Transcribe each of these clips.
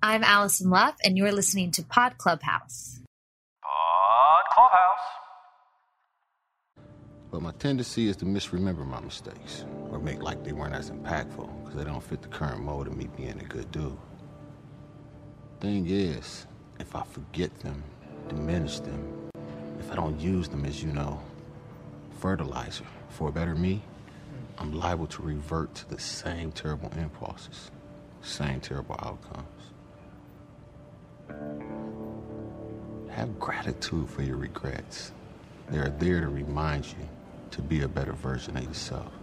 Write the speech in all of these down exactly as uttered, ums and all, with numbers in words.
I'm Allison Luff, and you're listening to Pod Clubhouse. Pod Clubhouse. But my tendency is to misremember my mistakes, or make like they weren't as impactful, because they don't fit the current mode of me being a good dude. Thing is, if I forget them, diminish them, if I don't use them as, you know, fertilizer for a better me, I'm liable to revert to the same terrible impulses, same terrible outcomes. Have gratitude for your regrets. They are there to remind you to be a better version of yourself.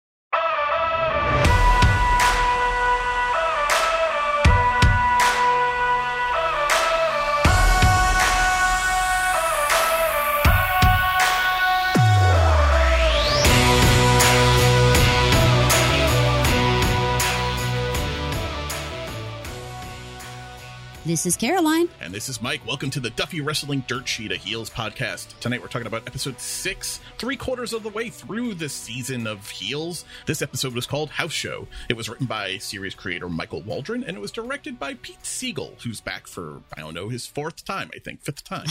This is Caroline. And this is Mike. Welcome to the Duffy Wrestling Dirt Sheet, a Heels podcast. Tonight we're talking about episode six, three quarters of the way through the season of Heels. This episode was called House Show. It was written by series creator Michael Waldron, and it was directed by Pete Siegel, who's back for, I don't know, his fourth time, I think, fifth time.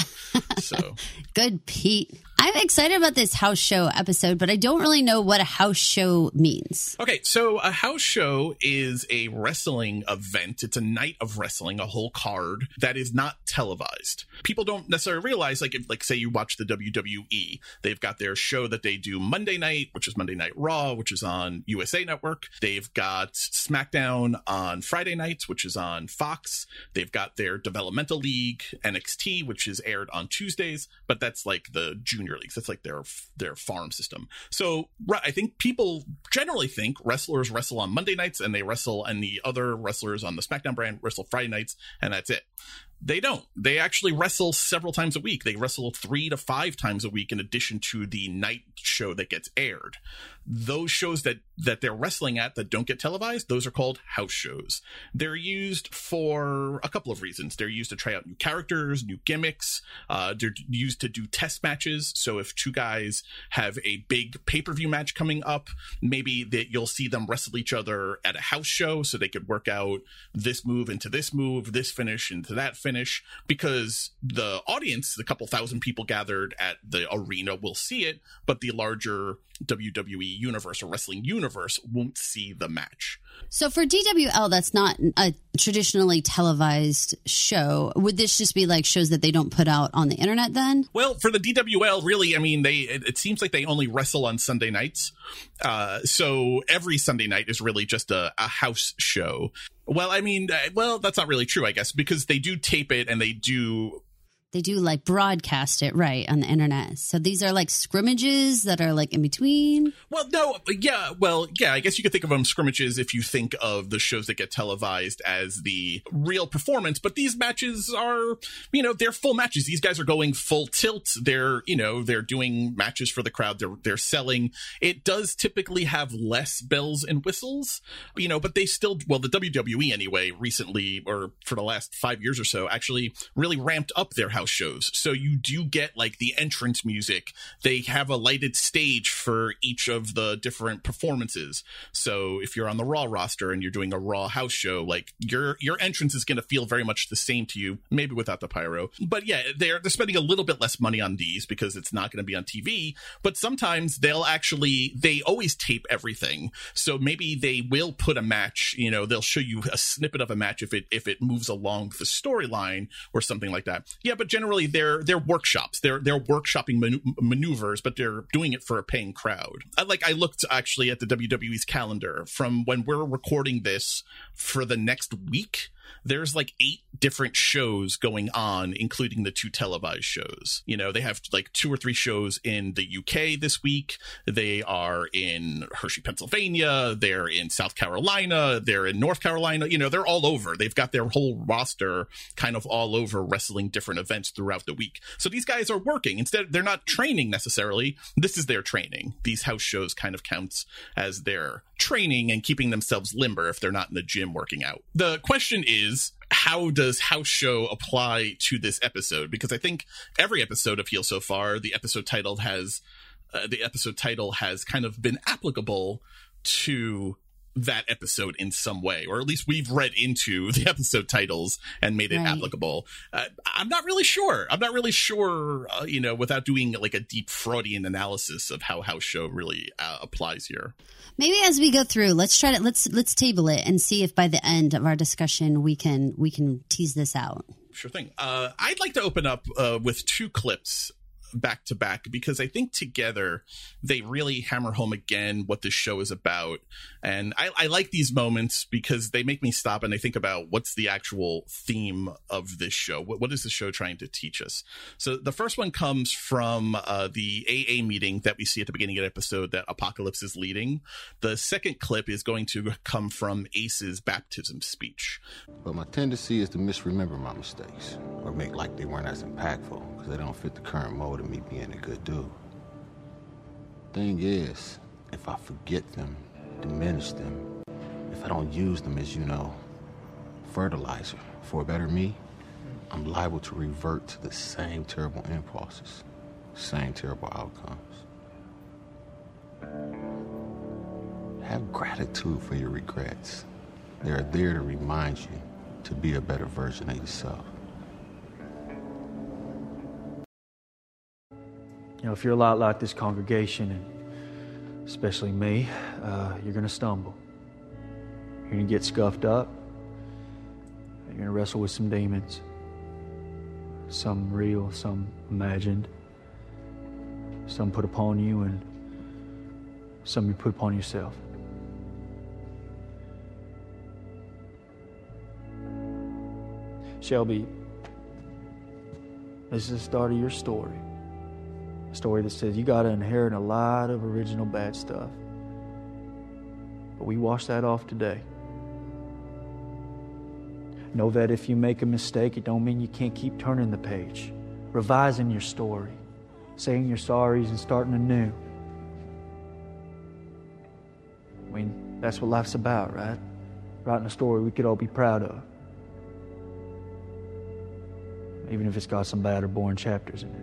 So Good, Pete. I'm excited about this house show episode, but I don't really know what a house show means. Okay, so a house show is a wrestling event. It's a night of wrestling, a whole card that is not televised. People don't necessarily realize, like, if, like say you watch the W W E, they've got their show that they do Monday night, which is Monday Night Raw, which is on U S A Network. They've got SmackDown on Friday nights, which is on Fox. They've got their Developmental League, N X T, which is aired on Tuesdays, but that's like the junior leagues. That's like their their farm system. So I think people generally think wrestlers wrestle on Monday nights and they wrestle, and the other wrestlers on the SmackDown brand wrestle Friday nights, and that's it. They don't. They actually wrestle several times a week. They wrestle three to five times a week in addition to the night show that gets aired. Those shows that, that they're wrestling at that don't get televised, those are called house shows. They're used for a couple of reasons. They're used to try out new characters, new gimmicks. Uh, they're used to do test matches. So if two guys have a big pay-per-view match coming up, maybe that you'll see them wrestle each other at a house show so they could work out this move into this move, this finish into that finish. Finish, because the audience, the couple thousand people gathered at the arena, will see it, but the larger W W E universe or wrestling universe won't see the match. So for D W L, that's not a traditionally televised show. Would this just be like shows that they don't put out on the internet then? Well, for the D W L, really, I mean, they it, it seems like they only wrestle on Sunday nights. Uh, so every Sunday night is really just a, a house show. Well, I mean, uh, well, that's not really true, I guess, because they do tape it and they do... They do like broadcast it, right, on the internet. So these are like scrimmages that are like in between? Well, no, yeah, well, yeah, I guess you could think of them scrimmages if you think of the shows that get televised as the real performance. But these matches are, you know, they're full matches. These guys are going full tilt. They're, you know, they're doing matches for the crowd. They're, they're selling. It does typically have less bells and whistles, you know, but they still, well, the W W E anyway, recently, or for the last five years or so, actually really ramped up their house shows. So you do get like the entrance music. They have a lighted stage for each of the different performances. So if you're on the Raw roster and you're doing a Raw house show, like your your entrance is going to feel very much the same to you, maybe without the pyro. But yeah, they're they're spending a little bit less money on these because it's not going to be on T V. But sometimes they'll actually, they always tape everything. So maybe they will put a match, you know, they'll show you a snippet of a match if it if it moves along the storyline or something like that. Yeah, but generally they're they're workshops. They're they're workshopping man- maneuvers, but they're doing it for a paying crowd. I, like I looked actually at the W W E's calendar from when we're recording this for the next week. There's like eight different shows going on, including the two televised shows. You know, they have like two or three shows in the U K this week. They are in Hershey, Pennsylvania. They're in South Carolina. They're in North Carolina. You know, they're all over. They've got their whole roster kind of all over wrestling different events throughout the week. So these guys are working. Instead, they're not training necessarily. This is their training. These house shows kind of counts as their training and keeping themselves limber if they're not in the gym working out. The question is, how does house show apply to this episode? Because I think every episode of Heel so far, the episode title has uh, the episode title has kind of been applicable to that episode in some way, or at least we've read into the episode titles and made it right. applicable. Uh, I'm not really sure. I'm not really sure, uh, you know, without doing like a deep Freudian analysis of how House Show really uh, applies here. Maybe as we go through, let's try to let's let's table it and see if by the end of our discussion we can we can tease this out. Sure thing. Uh, I'd like to open up uh, with two clips back to back, because I think together they really hammer home again what this show is about. And I, I like these moments because they make me stop and I think about what's the actual theme of this show. What, what is the show trying to teach us? So the first one comes from uh, the A A meeting that we see at the beginning of the episode that Apocalypse is leading. The second clip is going to come from Ace's baptism speech. But my tendency is to misremember my mistakes or make like they weren't as impactful because they don't fit the current mode of me being a good dude. Thing is, if I forget them, diminish them, if I don't use them as, you know, fertilizer for a better me, I'm liable to revert to the same terrible impulses, same terrible outcomes. Have gratitude for your regrets. They are there to remind you to be a better version of yourself. You know, if you're a lot like this congregation, and especially me, uh, you're going to stumble. You're going to get scuffed up. You're going to wrestle with some demons. Some real, some imagined. Some put upon you, and some you put upon yourself. Shelby, this is the start of your story. A story that says you got to inherit a lot of original bad stuff. But we wash that off today. Know that if you make a mistake, it don't mean you can't keep turning the page, revising your story, saying your sorries and starting anew. I mean, that's what life's about, right? Writing a story we could all be proud of. Even if it's got some bad or boring chapters in it.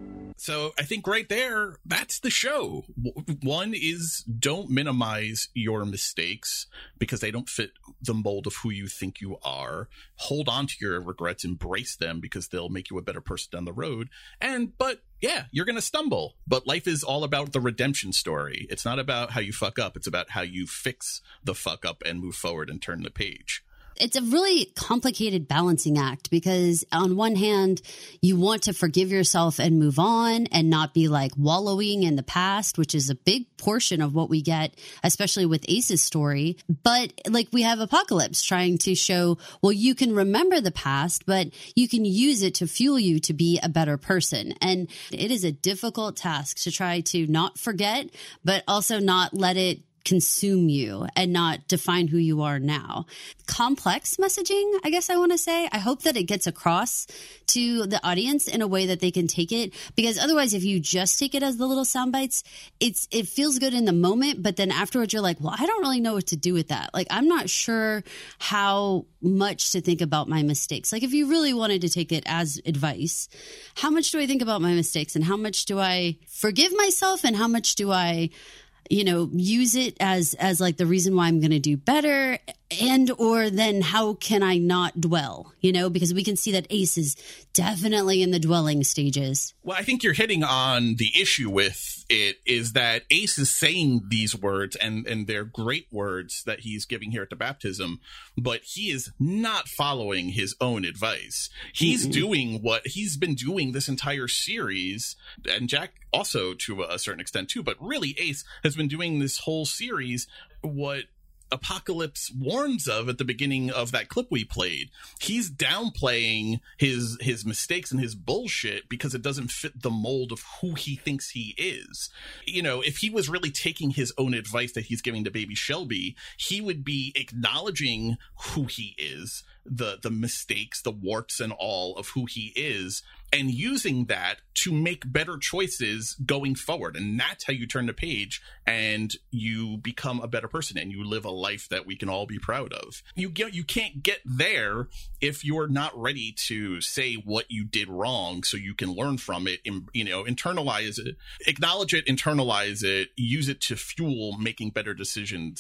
So I think right there, that's the show. One is don't minimize your mistakes because they don't fit the mold of who you think you are. Hold on to your regrets, embrace them because they'll make you a better person down the road. And, but yeah, you're going to stumble, but life is all about the redemption story. It's not about how you fuck up. It's about how you fix the fuck up and move forward and turn the page. It's a really complicated balancing act because on one hand, you want to forgive yourself and move on and not be like wallowing in the past, which is a big portion of what we get, especially with Ace's story. But like we have Apocalypse trying to show, well, you can remember the past, but you can use it to fuel you to be a better person. And it is a difficult task to try to not forget, but also not let it consume you and not define who you are now. Complex messaging, I guess I want to say. I hope that it gets across to the audience in a way that they can take it, because otherwise if you just take it as the little sound bites, it's it feels good in the moment, but then afterwards you're like, well, I don't really know what to do with that. Like, I'm not sure how much to think about my mistakes. Like, if you really wanted to take it as advice, how much do I think about my mistakes and how much do I forgive myself and how much do I you know, use it as, as like the reason why I'm going to do better, and, or then how can I not dwell, you know, because we can see that Ace is definitely in the dwelling stages. Well, I think you're hitting on the issue with it is that Ace is saying these words and, and they're great words that he's giving here at the baptism, but he is not following his own advice. He's mm-hmm. doing what he's been doing this entire series, and Jack also to a certain extent too, but really Ace has been doing this whole series what Apocalypse warns of at the beginning of that clip we played. He's downplaying his his mistakes and his bullshit because it doesn't fit the mold of who he thinks he is. You know, if he was really taking his own advice that he's giving to baby Shelby, he would be acknowledging who he is, the the mistakes, the warts and all of who he is, and using that to make better choices going forward. And that's how you turn the page and you become a better person and you live a life that we can all be proud of. You get, you can't get there if you're not ready to say what you did wrong so you can learn from it, you know, internalize it, acknowledge it, internalize it, use it to fuel making better decisions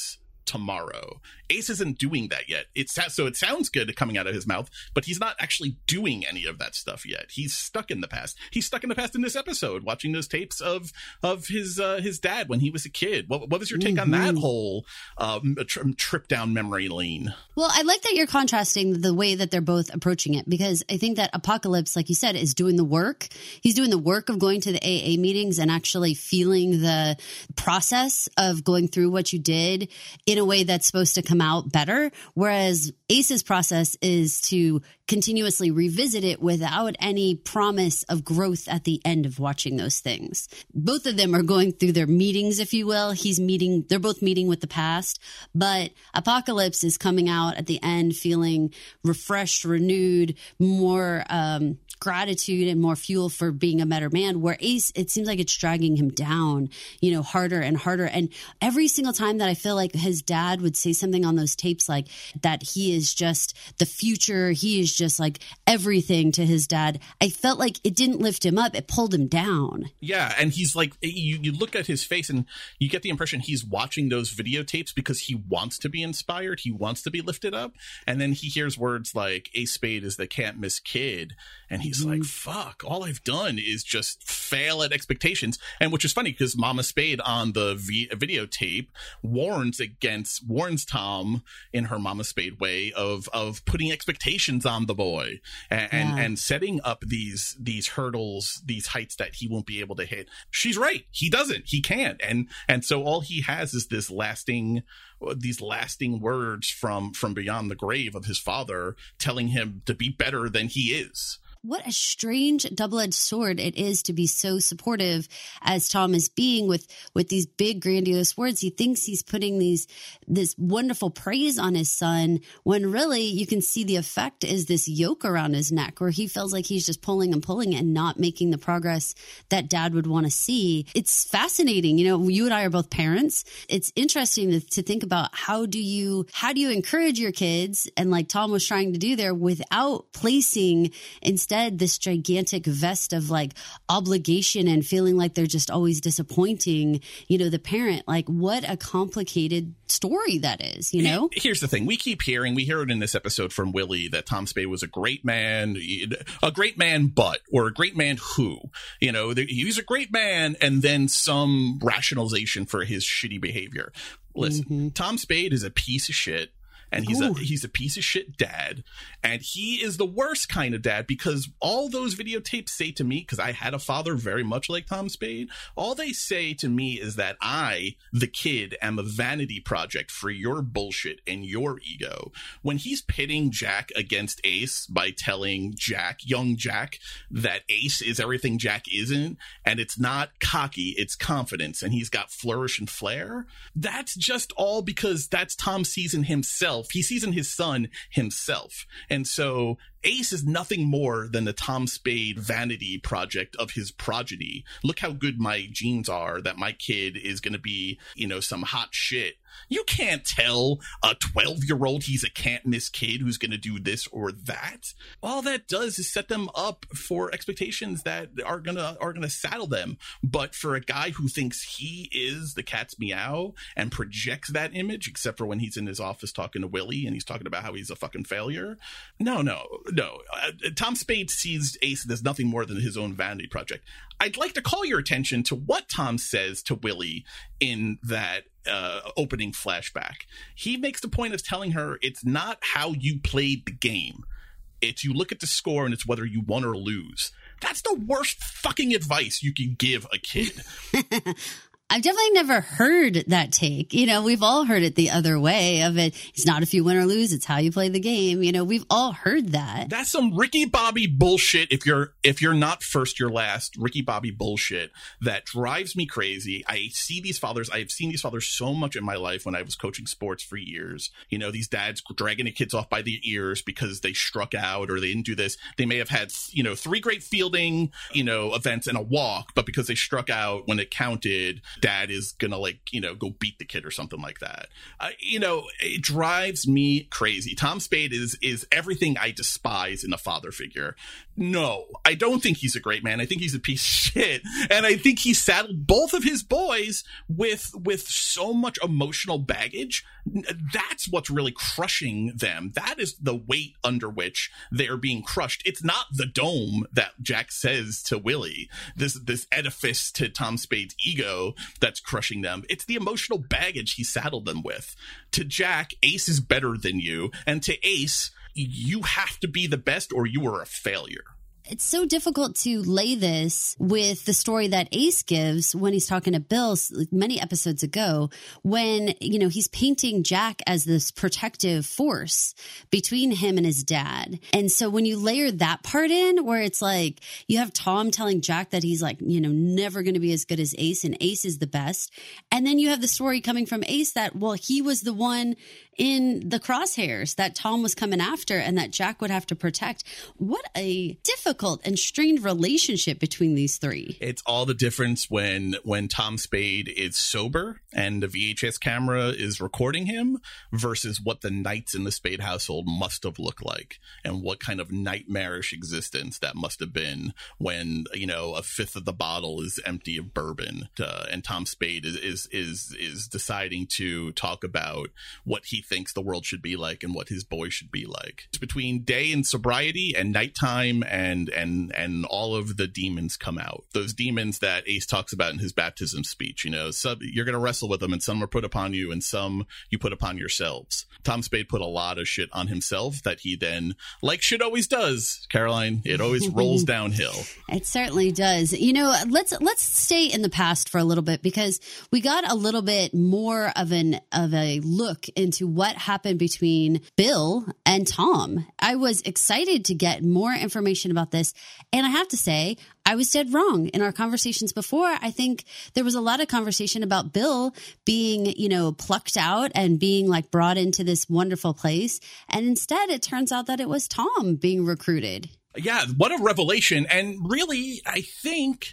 tomorrow. Ace isn't doing that yet. It's so it sounds good coming out of his mouth, but he's not actually doing any of that stuff yet. He's stuck in the past. He's stuck in the past in this episode, watching those tapes of of his uh, his dad when he was a kid. What, what was your take mm-hmm. on that whole um, tri- trip down memory lane? Well, I like that you're contrasting the way that they're both approaching it, because I think that Apocalypse, like you said, is doing the work. He's doing the work of going to the A A meetings and actually feeling the process of going through what you did in a way that's supposed to come out better. Whereas Ace's process is to continuously revisit it without any promise of growth at the end of watching those things. Both of them are going through their meetings, if you will. He's meeting, they're both meeting with the past, but Apocalypse is coming out at the end feeling refreshed, renewed, more, um, gratitude and more fuel for being a better man, where Ace, it seems like it's dragging him down, you know, harder and harder. And every single time that I feel like his dad would say something on those tapes, like that he is just the future, he is just like everything to his dad, I felt like it didn't lift him up, it pulled him down. Yeah, and he's like, you, you look at his face and you get the impression he's watching those videotapes because he wants to be inspired, he wants to be lifted up, and then he hears words like Ace Spade is the can't miss kid, and he's mm-hmm. like, fuck, all I've done is just fail at expectations. And which is funny because Mama Spade on the v- videotape warns against, warns Tom in her Mama Spade way of of putting expectations on the boy and, yeah. and, and setting up these these hurdles, these heights that he won't be able to hit. She's right. He doesn't. He can't. And and so all he has is this lasting these lasting words from from beyond the grave of his father telling him to be better than he is. What a strange double-edged sword it is to be so supportive as Tom is being with, with these big grandiose words. He thinks he's putting these, this wonderful praise on his son when really you can see the effect is this yoke around his neck where he feels like he's just pulling and pulling and not making the progress that dad would want to see. It's fascinating. You know, you and I are both parents. It's interesting to, to think about how do you, how do you encourage your kids? And like Tom was trying to do there without placing instead Instead, this gigantic vest of like obligation and feeling like they're just always disappointing, you know, the parent. Like, what a complicated story that is, you know? Here's the thing. We keep hearing, we hear it in this episode from Willie that Tom Spade was a great man, a great man, but, or a great man who, you know, he was a great man and then some rationalization for his shitty behavior. Listen, mm-hmm. Tom Spade is a piece of shit. And he's Ooh. a he's a piece of shit dad, and he is the worst kind of dad because all those videotapes say to me, because I had a father very much like Tom Spade, all they say to me is that I, the kid, am a vanity project for your bullshit and your ego. When he's pitting Jack against Ace by telling Jack, young Jack, that Ace is everything Jack isn't, and it's not cocky, it's confidence, and he's got flourish and flair, that's just all because that's Tom sees in himself. He sees in his son himself. And so Ace is nothing more than the Tom Spade vanity project of his progeny. Look how good my genes are that my kid is going to be, you know, some hot shit. You can't tell a twelve-year-old he's a can't-miss kid who's going to do this or that. All that does is set them up for expectations that are going to are going to saddle them. But for a guy who thinks he is the cat's meow and projects that image, except for when he's in his office talking to Willie and he's talking about how he's a fucking failure. No, no, no. Uh, Tom Spade sees Ace as nothing more than his own vanity project. I'd like to call your attention to what Tom says to Willie in that uh, opening flashback. He makes the point of telling her it's not how you played the game. It's you look at the score and it's whether you won or lose. That's the worst fucking advice you can give a kid. I've definitely never heard that take. You know, we've all heard it the other way of it. It's not if you win or lose, it's how you play the game. You know, we've all heard that. That's some Ricky Bobby bullshit. If you're, if you're not first, you're last. Ricky Bobby bullshit that drives me crazy. I see these fathers. I've seen these fathers so much in my life when I was coaching sports for years. You know, these dads dragging the kids off by the ears because they struck out or they didn't do this. They may have had, you know, three great fielding, you know, events and a walk, but because they struck out when it counted, dad is gonna, like, you know, go beat the kid or something like that. Uh, you know, it drives me crazy. Tom Spade is is everything I despise in a father figure. No, I don't think he's a great man. I think he's a piece of shit, and I think he saddled both of his boys with with so much emotional baggage. That's what's really crushing them. That is the weight under which they're being crushed. It's not the dome that Jack says to Willie, this this edifice to Tom Spade's ego that's crushing them. It's the emotional baggage he saddled them with. To Jack, Ace is better than you, and to Ace, you have to be the best or you are a failure. It's so difficult to lay this with the story that Ace gives when he's talking to Bill many episodes ago, when, you know, he's painting Jack as this protective force between him and his dad. And so when you layer that part in, where it's like you have Tom telling Jack that he's, like, you know, never going to be as good as Ace, and Ace is the best. And then you have the story coming from Ace that, well, he was the one in the crosshairs that Tom was coming after and that Jack would have to protect. What a difficult and strained relationship between these three. It's all the difference when when Tom Spade is sober and the V H S camera is recording him versus what the nights in the Spade household must have looked like, and what kind of nightmarish existence that must have been when, you know, a fifth of the bottle is empty of bourbon, uh, and Tom Spade is, is is is deciding to talk about what he thinks the world should be like and what his boy should be like. It's between day and sobriety and nighttime, and and and all of the demons come out. Those demons that Ace talks about in his baptism speech. You know, some, you're going to wrestle with them, and some are put upon you, and some you put upon yourselves. Tom Spade put a lot of shit on himself that he then, like shit always does, Caroline, it always rolls downhill. It certainly does. You know, let's let's stay in the past for a little bit, because we got a little bit more of an of a look into what happened between Bill and Tom. I was excited to get more information about this, and I have to say, I was dead wrong in our conversations before. I think there was a lot of conversation about Bill being, you know, plucked out and being, like, brought into this wonderful place. And instead, it turns out that it was Tom being recruited. Yeah, what a revelation. And really, I think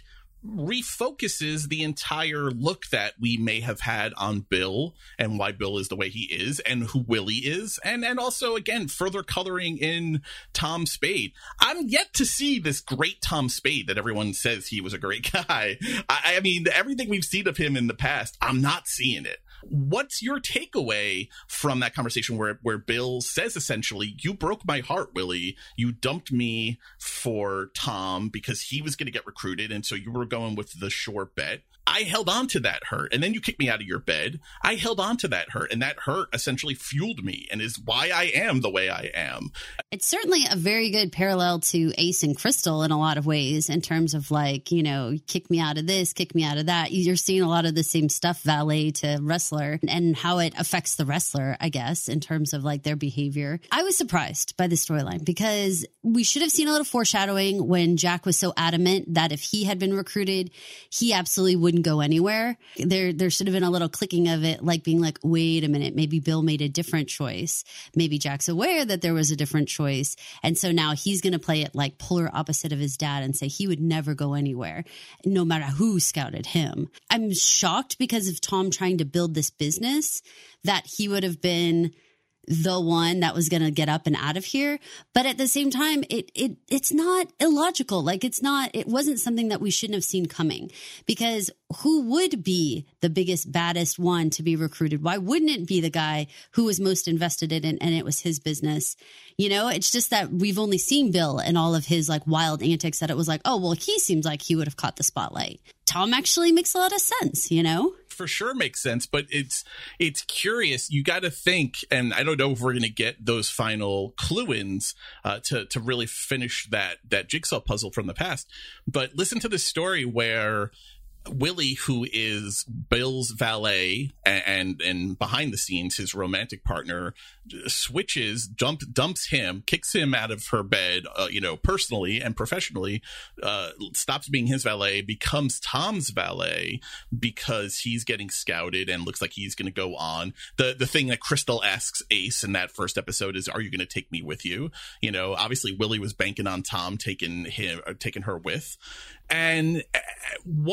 refocuses the entire look that we may have had on Bill and why Bill is the way he is and who Willie is, and and also, again, further coloring in Tom Spade. I'm yet to see this great Tom Spade that everyone says he was a great guy. I, I mean, everything we've seen of him in the past, I'm not seeing it. What's your takeaway from that conversation where where Bill says essentially, you broke my heart, Willie. You dumped me for Tom because he was going to get recruited, and so you were going with the sure bet. I held on to that hurt, and then you kicked me out of your bed. I held on to that hurt, and that hurt essentially fueled me and is why I am the way I am. It's certainly a very good parallel to Ace and Crystal in a lot of ways, in terms of, like, you know, kick me out of this, kick me out of that. You're seeing a lot of the same stuff, valet to wrestler, and how it affects the wrestler, I guess, in terms of, like, their behavior. I was surprised by the storyline, because we should have seen a little foreshadowing when Jack was so adamant that if he had been recruited, he absolutely wouldn't go anywhere. There, there should have been a little clicking of it, like being like, wait a minute, maybe Bill made a different choice. Maybe Jack's aware that there was a different choice. And so now he's going to play it like polar opposite of his dad and say he would never go anywhere, no matter who scouted him. I'm shocked because of Tom trying to build this business that he would have been the one that was going to get up and out of here. But at the same time, it it it's not illogical. Like, it's not, it wasn't something that we shouldn't have seen coming, because who would be the biggest, baddest one to be recruited? Why wouldn't it be the guy who was most invested in it and it was his business? You know, it's just that we've only seen Bill and all of his, like, wild antics, that it was like, oh, well, he seems like he would have caught the spotlight. Tom actually makes a lot of sense, you know? For sure makes sense, but it's it's curious. You got to think, and I don't know if we're going to get those final clue-ins uh, to to really finish that that jigsaw puzzle from the past. But listen to this story where Willie, who is Bill's valet and and behind the scenes his romantic partner, switches, jump, dumps him, kicks him out of her bed, uh, you know, personally and professionally, uh, stops being his valet, becomes Tom's valet because he's getting scouted and looks like he's going to go on. The the thing that Crystal asks Ace in that first episode is, "Are you going to take me with you?" You know, obviously Willie was banking on Tom taking him, or taking her with. And what must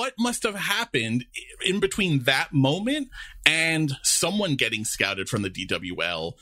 must have happened in between that moment and someone getting scouted from the D W L,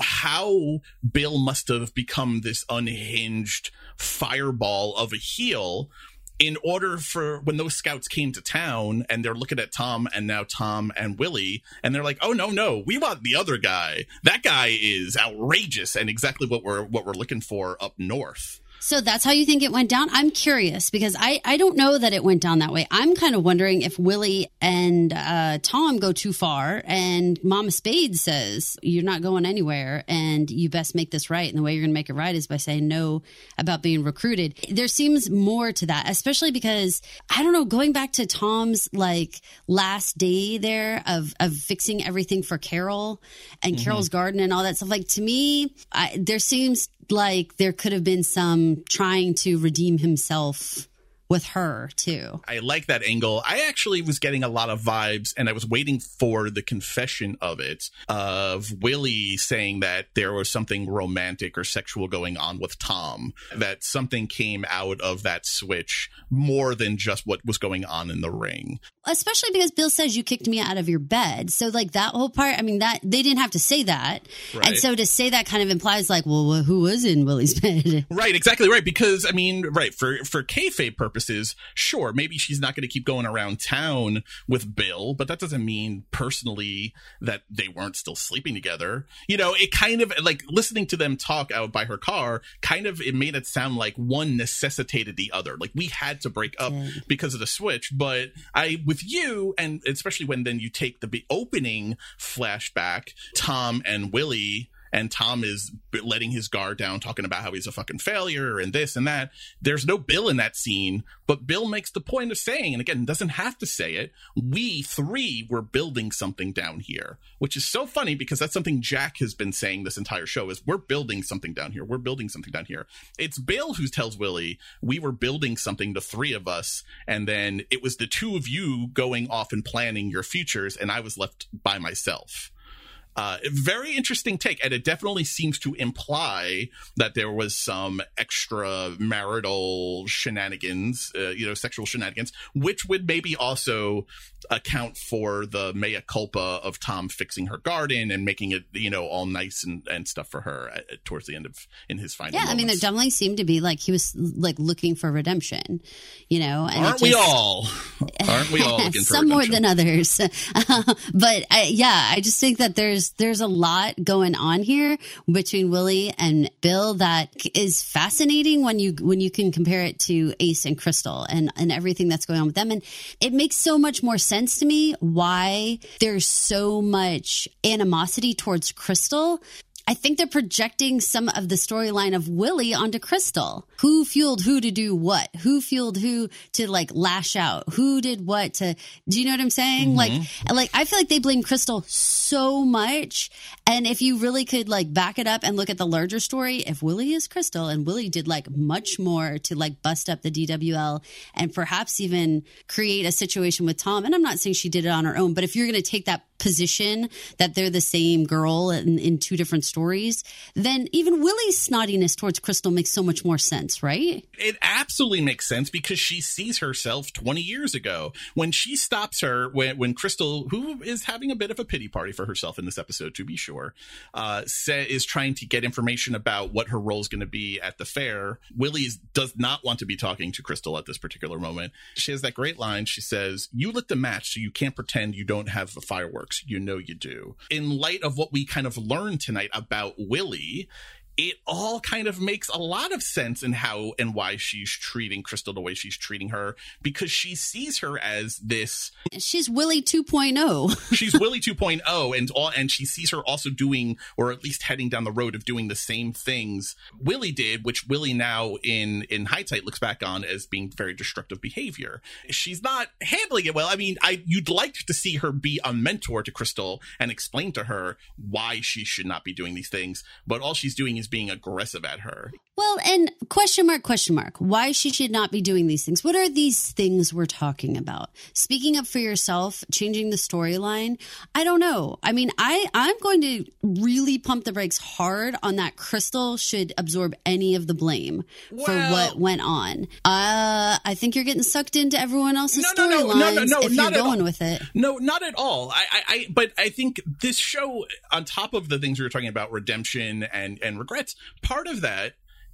how Bill must have become this unhinged fireball of a heel in order for when those scouts came to town and they're looking at Tom and now Tom and Willie and they're like, oh, no, no, we want the other guy. That guy is outrageous and exactly what we're what we're looking for up north. So that's how you think it went down? I'm curious because I, I don't know that it went down that way. I'm kind of wondering if Willie and uh, Tom go too far and Mama Spade says, you're not going anywhere and you best make this right. And the way you're going to make it right is by saying no about being recruited. There seems more to that, especially because, I don't know, going back to Tom's like last day there of, of fixing everything for Carol and mm-hmm. Carol's garden and all that stuff. Like to me, I, there seems like there could have been some trying to redeem himself with her too. I like that angle. I actually was getting a lot of vibes and I was waiting for the confession of it, of Willie saying that there was something romantic or sexual going on with Tom, that something came out of that switch more than just what was going on in the ring. Especially because Bill says you kicked me out of your bed. So like that whole part, I mean, that they didn't have to say that. Right. And so to say that kind of implies like, well, who was in Willie's bed? Right, exactly right. Because I mean, right, for, for kayfabe purposes, sure, maybe she's not going to keep going around town with Bill, but that doesn't mean personally that they weren't still sleeping together. You know, it kind of like listening to them talk out by her car, kind of it made it sound like one necessitated the other. Like we had to break up yeah. because of the switch. But I, with you, and especially when then you take the opening flashback, Tom and Willie, and Tom is letting his guard down, talking about how he's a fucking failure and this and that. There's no Bill in that scene, but Bill makes the point of saying, and again, doesn't have to say it, we three were building something down here, which is so funny because that's something Jack has been saying this entire show is we're building something down here. We're building something down here. It's Bill who tells Willie, we were building something, the three of us, and then it was the two of you going off and planning your futures, and I was left by myself. Uh, very interesting take, and it definitely seems to imply that there was some extra marital shenanigans, uh, you know, sexual shenanigans, which would maybe also account for the mea culpa of Tom fixing her garden and making it, you know, all nice and, and stuff for her at, at, towards the end of in his final yeah, moments. I mean, there definitely seemed to be like he was like looking for redemption, you know. And Aren't just, we all? Aren't we all looking for some redemption? more than others? uh, but I, yeah, I just think that there's there's a lot going on here between Willie and Bill that is fascinating when you when you can compare it to Ace and Crystal and and everything that's going on with them, and it makes so much more sense to me why there's so much animosity towards Crystal. I think they're projecting some of the storyline of Willie onto Crystal. Who fueled who to do what? Who fueled who to like lash out? Who did what to, do you know what I'm saying? Mm-hmm. Like, like I feel like they blame Crystal so much. And if you really could like back it up and look at the larger story, if Willie is Crystal and Willie did like much more to like bust up the D W L and perhaps even create a situation with Tom. And I'm not saying she did it on her own, but if you're going to take that position that they're the same girl in, in two different stories, then even Willie's snottiness towards Crystal makes so much more sense, right? It absolutely makes sense because she sees herself twenty years ago when she stops her, when, when Crystal, who is having a bit of a pity party for herself in this episode, to be sure, uh, say, is trying to get information about what her role is going to be at the fair. Willie does not want to be talking to Crystal at this particular moment. She has that great line. She says, you lit the match, so you can't pretend you don't have the fireworks. You know you do. In light of what we kind of learned tonight about Willie, it all kind of makes a lot of sense in how and why she's treating Crystal the way she's treating her, because she sees her as this. She's Willie two point oh. She's Willie two point oh, and all, and she sees her also doing, or at least heading down the road of doing the same things Willie did, which Willie now in in hindsight looks back on as being very destructive behavior. She's not handling it well. I mean, I you'd like to see her be a mentor to Crystal and explain to her why she should not be doing these things, but all she's doing is being aggressive at her. Well, and question mark, question mark, why she should not be doing these things. What are these things we're talking about? Speaking up for yourself, changing the storyline. I don't know. I mean, I, I'm going to really pump the brakes hard on that Crystal should absorb any of the blame well, for what went on. Uh, I think you're getting sucked into everyone else's no, no, storylines no, no, no, if not you're going all. with it. No, not at all. I, I, I, but I think this show, on top of the things we were talking about, redemption and, and regrets, part of that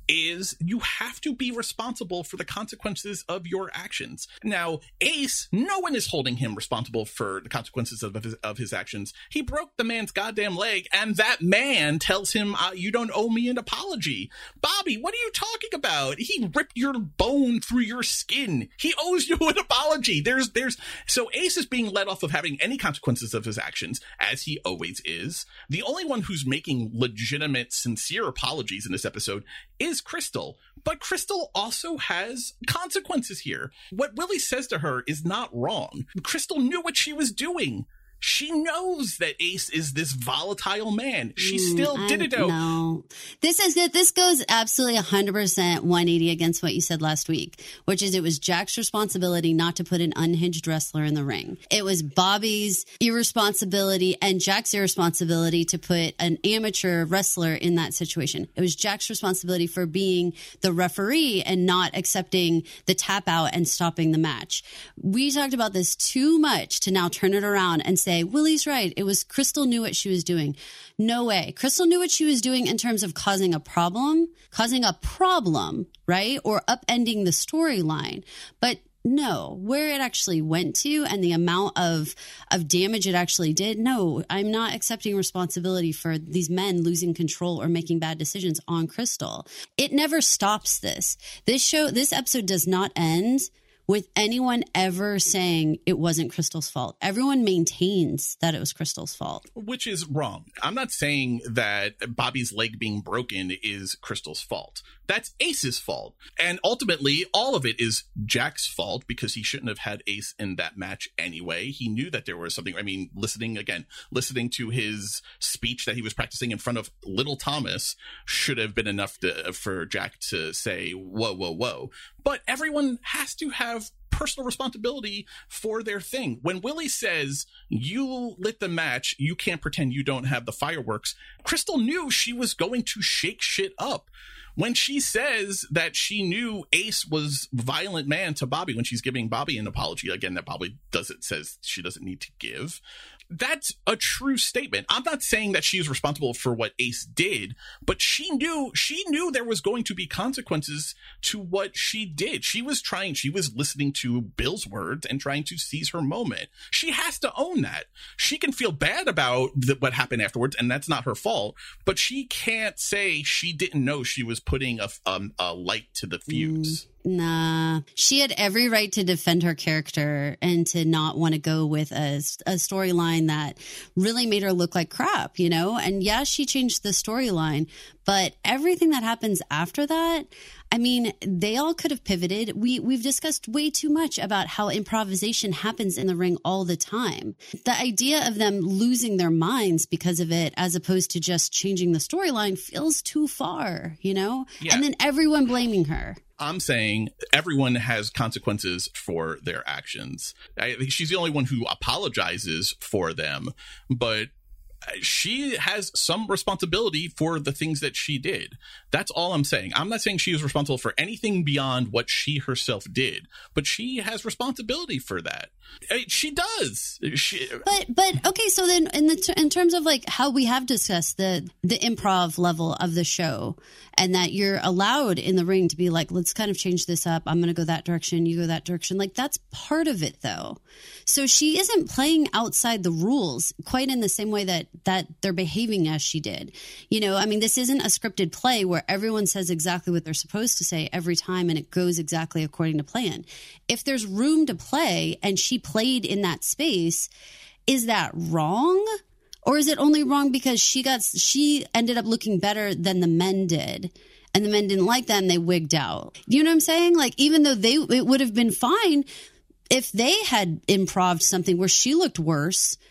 is you have to be responsible for the consequences of your actions. Now, Ace, no one is holding him responsible for the consequences of his, of his actions. He broke the man's goddamn leg, and that man tells him, uh, you don't owe me an apology. Bobby, what are you talking about? He ripped your bone through your skin. He owes you an apology. There's, there's, so Ace is being let off of having any consequences of his actions, as he always is. The only one who's making legitimate, sincere apologies in this episode is Crystal, but Crystal also has consequences here. What Willie says to her is not wrong. Crystal knew what she was doing. She knows that Ace is this volatile man. She still mm, did it though. No, this is good. This goes absolutely one hundred percent one eighty against what you said last week, which is it was Jack's responsibility not to put an unhinged wrestler in the ring. It was Bobby's irresponsibility and Jack's irresponsibility to put an amateur wrestler in that situation. It was Jack's responsibility for being the referee and not accepting the tap out and stopping the match. We talked about this too much to now turn it around and say, Willie's right. It was Crystal knew what she was doing. No way. Crystal knew what she was doing in terms of causing a problem, causing a problem, right? Or upending the storyline. But no, where it actually went to and the amount of, of damage it actually did. No, I'm not accepting responsibility for these men losing control or making bad decisions on Crystal. It never stops this. This show, this episode does not end with anyone ever saying it wasn't Crystal's fault. Everyone maintains that it was Crystal's fault. Which is wrong. I'm not saying that Bobby's leg being broken is Crystal's fault. That's Ace's fault. And ultimately, all of it is Jack's fault because he shouldn't have had Ace in that match anyway. He knew that there was something. I mean, listening again, listening to his speech that he was practicing in front of little Thomas should have been enough to, for Jack to say, whoa, whoa, whoa. But everyone has to have personal responsibility for their thing. When Willie says, you lit the match, you can't pretend you don't have the fireworks, Crystal knew she was going to shake shit up. When she says that she knew Ace was violent man to Bobby when she's giving Bobby an apology, again, that Bobby doesn't says she doesn't need to give. That's a true statement. I'm not saying that she's responsible for what Ace did, but she knew, she knew there was going to be consequences to what she did. She was trying, she was listening to Bill's words and trying to seize her moment. She has to own that. She can feel bad about the, what happened afterwards, and that's not her fault, but she can't say she didn't know she was putting a, um, a light to the fuse. Mm. Nah, she had every right to defend her character and to not want to go with a, a storyline that really made her look like crap, you know? And yeah, she changed the storyline, but everything that happens after that, I mean, they all could have pivoted. We, we've discussed way too much about how improvisation happens in the ring all the time. The idea of them losing their minds because of it, as opposed to just changing the storyline, feels too far, you know? Yeah. And then everyone blaming her. I'm saying everyone has consequences for their actions. I think she's the only one who apologizes for them, but she has some responsibility for the things that she did. That's all I'm saying. I'm not saying she is responsible for anything beyond what she herself did, but she has responsibility for that. I mean, she does. She, but but okay, so then in the t- in terms of like how we have discussed the the improv level of the show, and that you're allowed in the ring to be like, let's kind of change this up. I'm going to go that direction. You go that direction. Like, that's part of it, though. So she isn't playing outside the rules quite in the same way that that they're behaving as she did. You know, I mean, this isn't a scripted play where everyone says exactly what they're supposed to say every time and it goes exactly according to plan. If there's room to play and she played in that space, is that wrong? Or is it only wrong because she got she ended up looking better than the men did, and the men didn't like that and they wigged out? You know what I'm saying? Like, even though they it would have been fine if they had improv'd something where she looked worse,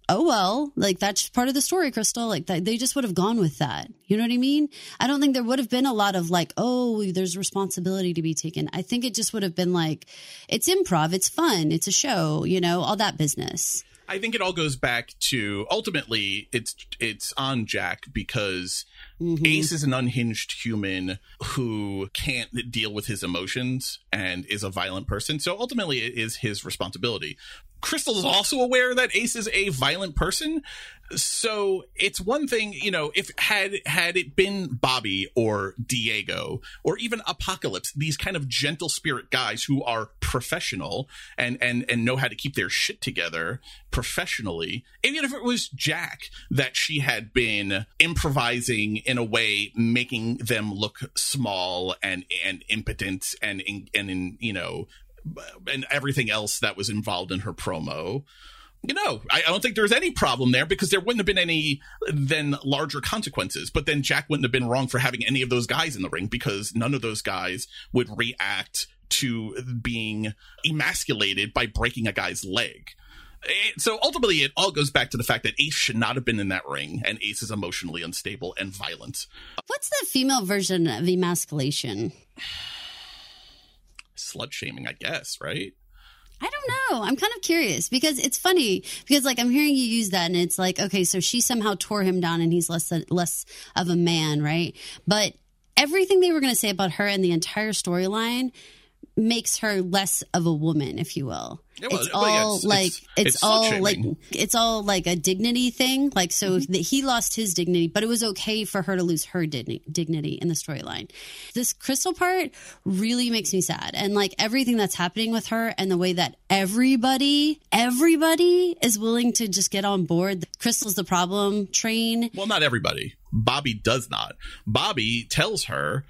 oh, well, like that's part of the story, Crystal. Like that, they just would have gone with that. You know what I mean? I don't think there would have been a lot of like, oh, there's responsibility to be taken. I think it just would have been like, it's improv, it's fun, it's a show, you know, all that business. I think it all goes back to ultimately it's it's on Jack because mm-hmm. Ace is an unhinged human who can't deal with his emotions and is a violent person. So ultimately it is his responsibility. Crystal is also aware that Ace is a violent person. So it's one thing, you know, if had had it been Bobby or Diego or even Apocalypse, these kind of gentle spirit guys who are professional and and and know how to keep their shit together professionally, even if it was Jack that she had been improvising in a way making them look small and and impotent and and in, you know, and everything else that was involved in her promo. You know, I don't think there's any problem there because there wouldn't have been any then larger consequences. But then Jack wouldn't have been wrong for having any of those guys in the ring because none of those guys would react to being emasculated by breaking a guy's leg. So ultimately, it all goes back to the fact that Ace should not have been in that ring, and Ace is emotionally unstable and violent. What's the female version of emasculation? Slut shaming, I guess, right? I don't know. I'm kind of curious because it's funny because like I'm hearing you use that and it's like, okay, so she somehow tore him down and he's less less of a man, right? But everything they were going to say about her and the entire storyline makes her less of a woman, if you will. Yeah, well, it's well, yeah, all it's, like it's, it's, it's all like it's all like a dignity thing. Like so, mm-hmm. that he lost his dignity, but it was okay for her to lose her dig- dignity in the storyline. This Crystal part really makes me sad, and like everything that's happening with her, and the way that everybody, everybody is willing to just get on board. Crystal's the problem train. Well, not everybody. Bobby does not. Bobby tells her,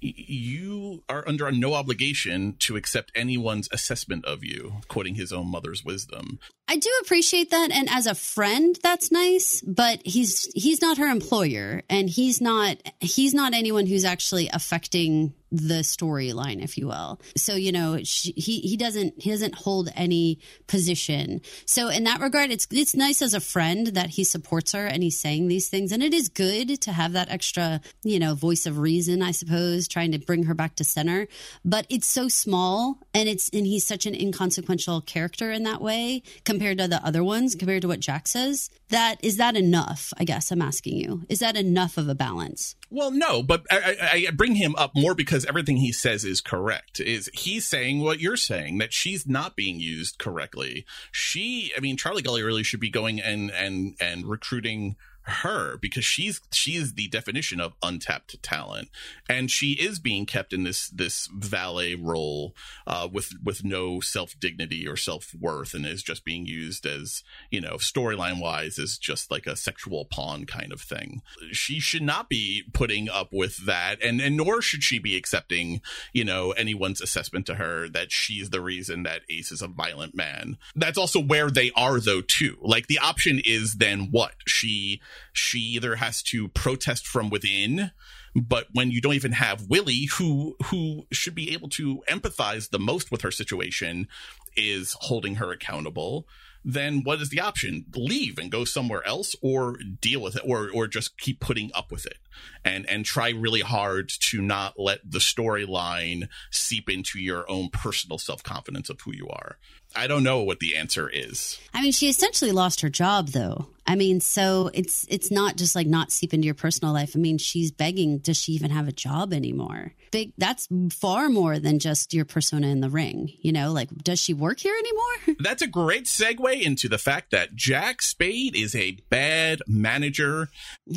you are under no obligation to accept anyone's assessment of you, quoting his own mother's wisdom. I do appreciate that, and as a friend, that's nice. But he's he's not her employer, and he's not he's not anyone who's actually affecting the storyline, if you will. So you know, she, he he doesn't he doesn't hold any position. So in that regard, it's it's nice as a friend that he supports her and he's saying these things, and it is good to have that extra, you know, voice of reason, I suppose, trying to bring her back to center. But it's so small, and it's and he's such an inconsequential character in that way compared to the other ones, compared to what Jack says. That is that enough? I guess I'm asking you. Is that enough of a balance? Well, no, but I, I bring him up more because everything he says is correct. Is he's saying what you're saying, that she's not being used correctly. She, I mean, Charlie Gully really should be going and and and recruiting her because she's she's the definition of untapped talent, and she is being kept in this this valet role uh with with no self-dignity or self-worth, and is just being used as, you know, storyline wise as just like a sexual pawn kind of thing. She should not be putting up with that, and and nor should she be accepting, you know, anyone's assessment to her that she's the reason that Ace is a violent man. That's also where they are though too. Like the option is then what? She She either has to protest from within, but when you don't even have Willie, who who should be able to empathize the most with her situation, is holding her accountable, then what is the option? Leave and go somewhere else, or deal with it, or or just keep putting up with it and and try really hard to not let the storyline seep into your own personal self-confidence of who you are. I don't know what the answer is. I mean, she essentially lost her job, though. I mean, so it's it's not just like not seep into your personal life. I mean, she's begging, does she even have a job anymore? Big, that's far more than just your persona in the ring. You know, like, does she work here anymore? That's a great segue into the fact that Jack Spade is a bad manager.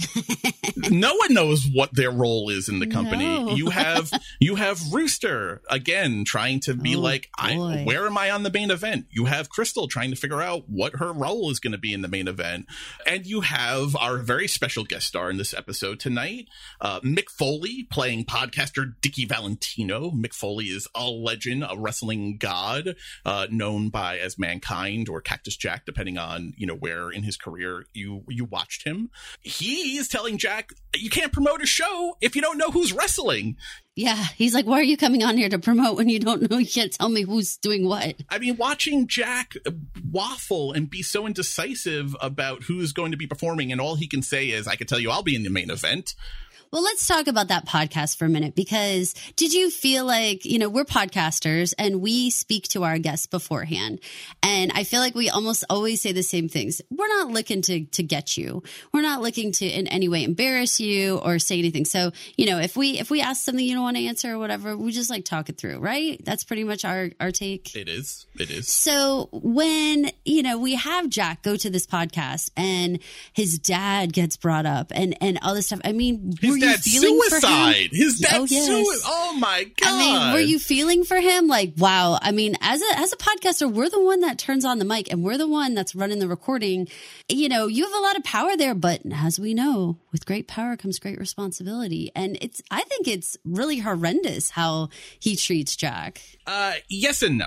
No one knows what their role is in the company. No. You have you have Rooster again trying to be oh, like, I, boy. where am I on the main event? You have Crystal trying to figure out what her role is going to be in the main event. And you have our very special guest star in this episode tonight, uh, Mick Foley, playing podcaster Dickie Valentino. Mick Foley is a legend, a wrestling god, uh, known by as Mankind or Cactus Jack, depending on, you know, where in his career you you watched him. He is telling Jack, you you can't promote a show if you don't know who's wrestling. Yeah, he's like, why are you coming on here to promote when you don't know? You can't tell me who's doing what. I mean, watching Jack waffle and be so indecisive about who's going to be performing, and all he can say is, I can tell you I'll be in the main event. Well, let's talk about that podcast for a minute, because did you feel like, you know, we're podcasters and we speak to our guests beforehand. And I feel like we almost always say the same things. We're not looking to, to get you. We're not looking to in any way embarrass you or say anything. So, you know, if we, if we ask something you don't want to answer or whatever, we just like talk it through, right? That's pretty much our, our take. It is. It is. So when, you know, we have Jack go to this podcast and his dad gets brought up and, and all this stuff. I mean, his were dad's you feeling suicide. For him? His dad's oh, yes. suicide. Oh my God. I mean, were you feeling for him? Like, wow. I mean, as a, as a podcaster, we're the one that turns on the mic and we're the one that's running the recording. You know, you have a lot of power there, but as we know, with great power comes great responsibility. And it's, I think it's really horrendous how he treats Jack. Uh, yes and no.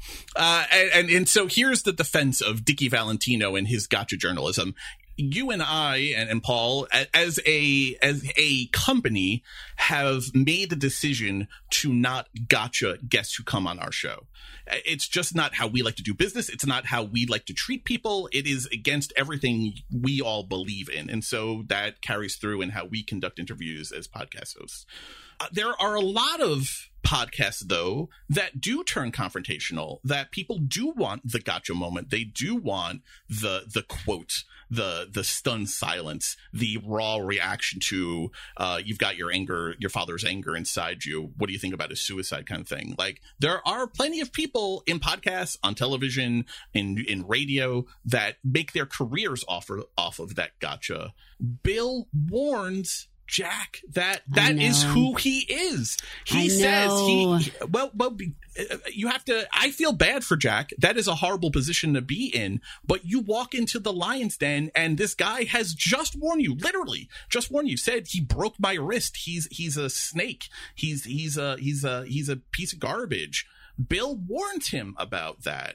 Uh, and, and, and so here's the defense of Dickie Valentino and his gotcha journalism. You and I and, and Paul, as a as a company, have made the decision to not gotcha guests who come on our show. It's just not how we like to do business. It's not how we like to treat people. It is against everything we all believe in. And so that carries through in how we conduct interviews as podcast hosts. Uh, there are a lot of podcasts, though, that do turn confrontational, that people do want the gotcha moment. They do want the the quote, the the stunned silence, the raw reaction to uh, you've got your anger, your father's anger inside you. What do you think about his suicide kind of thing? Like, there are plenty of people in podcasts, on television, in in radio that make their careers off, off of that gotcha. Bill warns Jack that that is who he is. He I says know. he, well, well, you have to, I feel bad for Jack. That is a horrible position to be in, but you walk into the lion's den and this guy has just warned you, literally just warned you, said he broke my wrist. He's, he's a snake. He's, he's a, he's a, he's a piece of garbage. Bill warned him about that.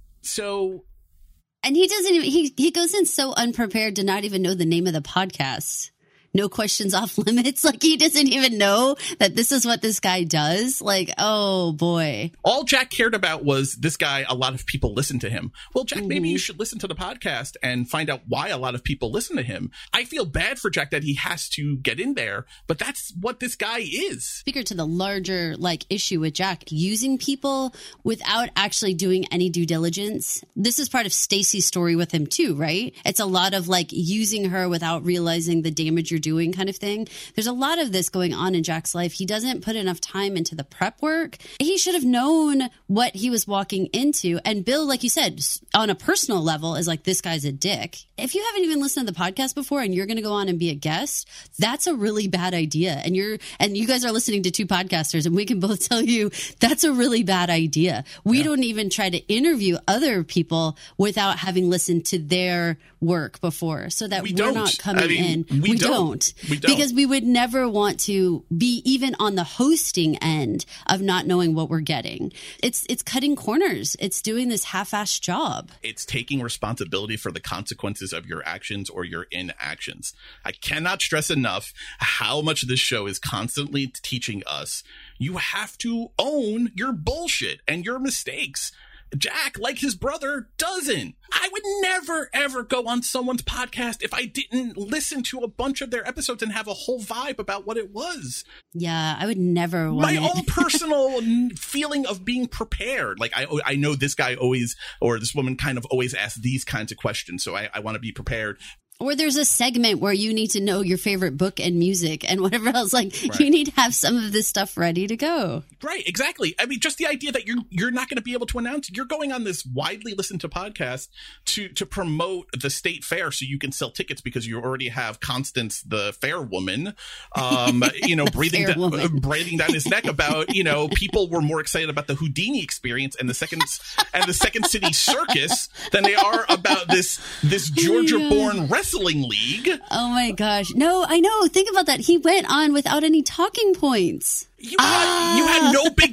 So. And he doesn't even, he, he goes in so unprepared to not even know the name of the podcast. No questions off limits. Like, he doesn't even know that this is what this guy does. Like, oh boy. All Jack cared about was this guy. A lot of people listen to him. Well, Jack, mm-hmm. maybe you should listen to the podcast and find out why a lot of people listen to him. I feel bad for Jack that he has to get in there, but that's what this guy is. Speaker to the larger like issue with Jack using people without actually doing any due diligence. This is part of Stacy's story with him too, right? It's a lot of like using her without realizing the damage you're doing kind of thing. There's a lot of this going on in Jack's life. He doesn't put enough time into the prep work. He should have known what he was walking into. And Bill, like you said, on a personal level is like, this guy's a dick. If you haven't even listened to the podcast before and you're going to go on and be a guest, that's a really bad idea. And you're, and you guys are listening to two podcasters and we can both tell you that's a really bad idea. We yeah. don't even try to interview other people without having listened to their work before, so that we we're don't. not coming I mean, in. We, we don't. don't. We don't. Because we would never want to be even on the hosting end of not knowing what we're getting. It's it's cutting corners. It's doing this half-assed job. It's taking responsibility for the consequences of your actions or your inactions. I cannot stress enough how much this show is constantly teaching us. You have to own your bullshit and your mistakes. Jack, like his brother, doesn't. I would never, ever go on someone's podcast if I didn't listen to a bunch of their episodes and have a whole vibe about what it was. Yeah, I would never want My it. own personal feeling of being prepared. Like, I I know this guy always, or this woman kind of always asks these kinds of questions, so I, I want to be prepared. Or there's a segment where you need to know your favorite book and music and whatever else. Like, right. You need to have some of this stuff ready to go. Right, exactly. I mean, just the idea that you're you're not going to be able to announce, you're going on this widely listened to podcast to to promote the state fair so you can sell tickets because you already have Constance, the fair woman, um, you know, breathing down, uh, breathing down his neck about, you know, people were more excited about the Houdini experience and the second and the Second City Circus than they are about this this Georgia-born wrestling. Wrestling league. Oh my gosh. No, I know. Think about that. He went on without any talking points. You, ah. had, you had no big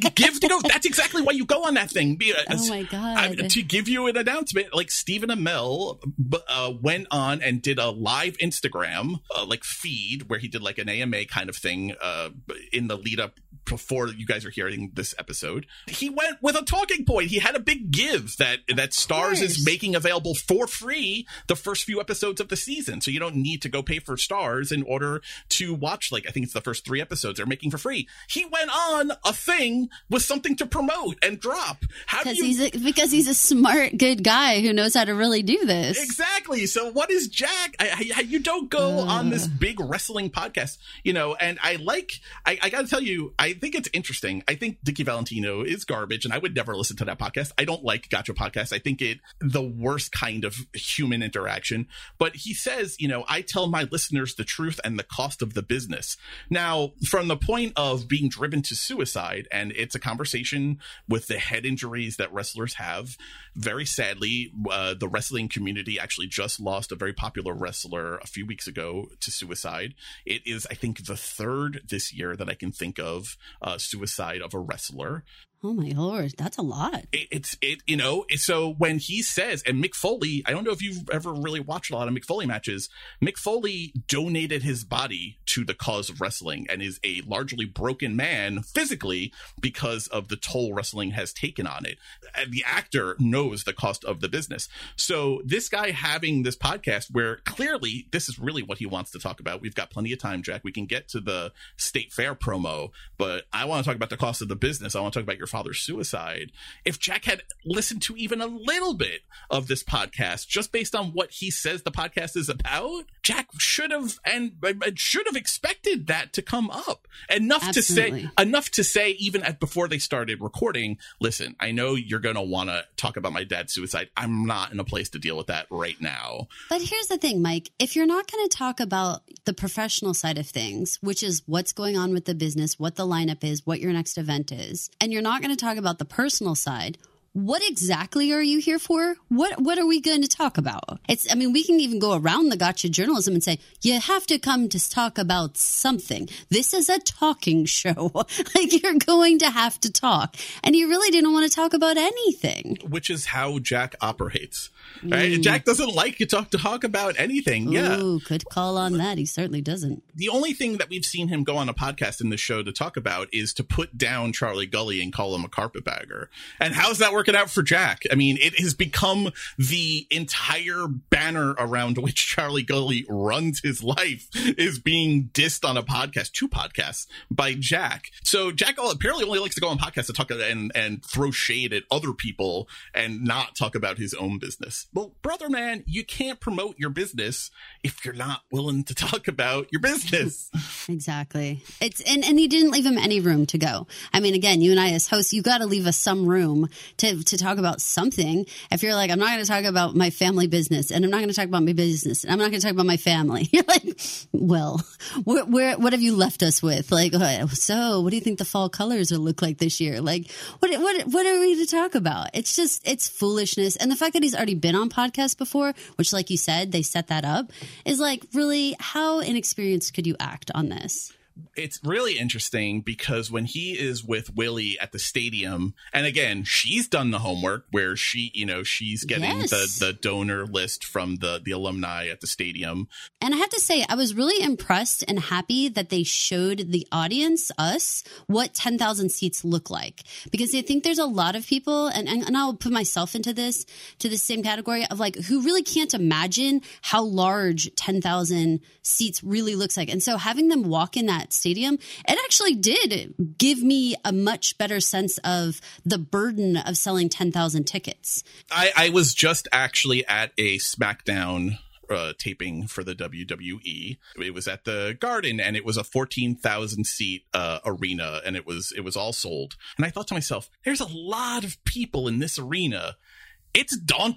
give to go. That's exactly why you go on that thing. Oh my God. I, to give you an announcement, like Stephen Amell uh, went on and did a live Instagram uh, like feed where he did like an A M A kind of thing uh, in the lead up before you guys are hearing this episode. He went with a talking point. He had a big give that that Starz is making available for free the first few episodes of the season. So you don't need to go pay for Starz in order to watch, like, I think it's the first three episodes they're making for free. He went on a thing with something to promote and drop. How do you... he's a, because he's a smart, good guy who knows how to really do this. Exactly. So what is Jack? I, I, you don't go uh. on this big wrestling podcast, you know, and I like, I, I got to tell you, I think it's interesting. I think Dickie Valentino is garbage, and I would never listen to that podcast. I don't like Gacha podcasts. I think it the worst kind of human interaction. But he says, you know, I tell my listeners the truth and the cost of the business. Now, from the point of being driven to suicide, and it's a conversation with the head injuries that wrestlers have. Very sadly, uh, the wrestling community actually just lost a very popular wrestler a few weeks ago to suicide. It is, I think, the third this year that I can think of uh, suicide of a wrestler. Oh my Lord, that's a lot. It, it's it you know so when he says, and Mick Foley, I don't know if you've ever really watched a lot of Mick Foley matches. Mick Foley donated his body to the cause of wrestling and is a largely broken man physically because of the toll wrestling has taken on it. And the actor knows the cost of the business. So this guy having this podcast where clearly this is really what he wants to talk about. We've got plenty of time, Jack. We can get to the State Fair promo, but I want to talk about the cost of the business. I want to talk about your father's suicide. If Jack had listened to even a little bit of this podcast, just based on what he says the podcast is about, Jack should have and should have expected that to come up enough Absolutely. to say enough to say even at before they started recording. Listen, I know you're going to want to talk about my dad's suicide. I'm not in a place to deal with that right now. But here's the thing, Mike. If you're not going to talk about the professional side of things, which is what's going on with the business, what the lineup is, what your next event is, and you're not going to talk about the personal side, what exactly are you here for? What what are we going to talk about? It's I mean, we can even go around the gotcha journalism and say, you have to come to talk about something. This is a talking show. Like, you're going to have to talk. And you really didn't want to talk about anything. Which is how Jack operates. Right? Mm. Jack doesn't like to talk to talk about anything. Yeah. Ooh, good call on that. He certainly doesn't. The only thing that we've seen him go on a podcast in the show to talk about is to put down Charlie Gully and call him a carpetbagger. And how's that working out for Jack? I mean, it has become the entire banner around which Charlie Gully runs his life is being dissed on a podcast, two podcasts by Jack. So Jack apparently only likes to go on podcasts to talk and, and throw shade at other people and not talk about his own business. Well, brother, man, you can't promote your business if you're not willing to talk about your business. Exactly. It's and, and he didn't leave him any room to go. I mean, again, you and I as hosts, you got to leave us some room to, to talk about something. If you're like, I'm not going to talk about my family business, and I'm not going to talk about my business, and I'm not going to talk about my family. You're like, well, where, where, what have you left us with? Like, so what do you think the fall colors will look like this year? Like, what, what, what are we to talk about? It's just, it's foolishness. And the fact that he's already been on podcasts before, which, like you said, they set that up, is like, really, how inexperienced could you act on this? It's really interesting because when he is with Willie at the stadium, and again, she's done the homework where she, you know, she's getting yes. the, the donor list from the, the alumni at the stadium. And I have to say, I was really impressed and happy that they showed the audience, us, what ten thousand seats look like. Because I think there's a lot of people, and, and, and I'll put myself into this, to the same category of like, who really can't imagine how large ten thousand seats really looks like. And so having them walk in that stadium, it actually did give me a much better sense of the burden of selling ten thousand tickets. I, I was just actually at a SmackDown uh, taping for the W W E. It was at the Garden, and it was a fourteen thousand seat uh, arena, and it was it was all sold. And I thought to myself, there's a lot of people in this arena. It's daunting.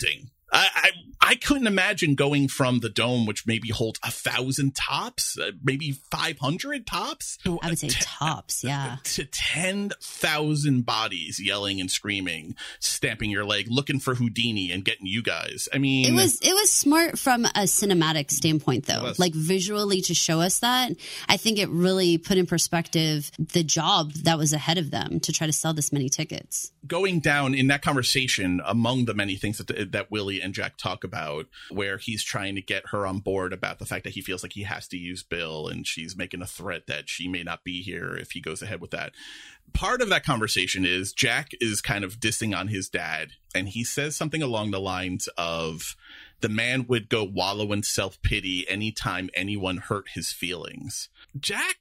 I, I I couldn't imagine going from the Dome, which maybe holds a thousand tops, uh, maybe five hundred tops. I would say t- tops, yeah. To ten thousand bodies yelling and screaming, stamping your leg, looking for Houdini and getting you guys. I mean, it was it was smart from a cinematic standpoint, though. Like visually to show us that. I think it really put in perspective the job that was ahead of them to try to sell this many tickets. Going down in that conversation, among the many things that that Willie and Jack talk about, where he's trying to get her on board about the fact that he feels like he has to use Bill, and she's making a threat that she may not be here if he goes ahead with that. Part of that conversation is Jack is kind of dissing on his dad, and he says something along the lines of, the man would go wallow in self-pity anytime anyone hurt his feelings. Jack,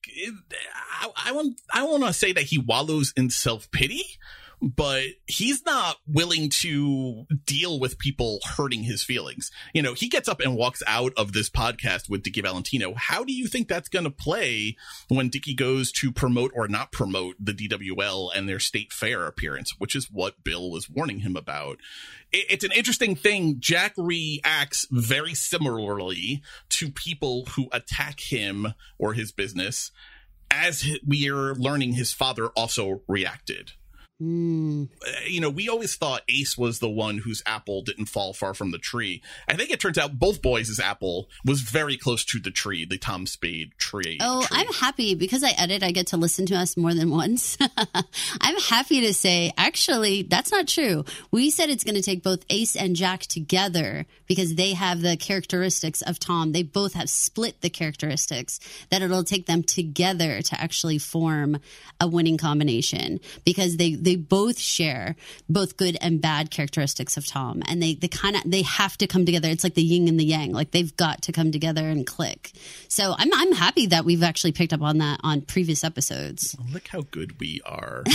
I, I want I want to say that he wallows in self-pity, but he's not willing to deal with people hurting his feelings. You know, he gets up and walks out of this podcast with Dickie Valentino. How do you think that's going to play when Dickie goes to promote or not promote the D W L and their state fair appearance, which is what Bill was warning him about? It, it's an interesting thing. Jack reacts very similarly to people who attack him or his business, as we are learning his father also reacted. Mm. You know, we always thought Ace was the one whose apple didn't fall far from the tree. I think it turns out both boys' apple was very close to the tree, the Tom Spade tree. Oh, tree. I'm happy because I edit. I get to listen to us more than once. I'm happy to say, actually, that's not true. We said it's going to take both Ace and Jack together because they have the characteristics of Tom. They both have split the characteristics, that it'll take them together to actually form a winning combination, because they They both share both good and bad characteristics of Tom, and they they kind of they have to come together. It's like the yin and the yang. Like they've got to come together and click. So I'm I'm happy that we've actually picked up on that on previous episodes. Oh, look how good we are.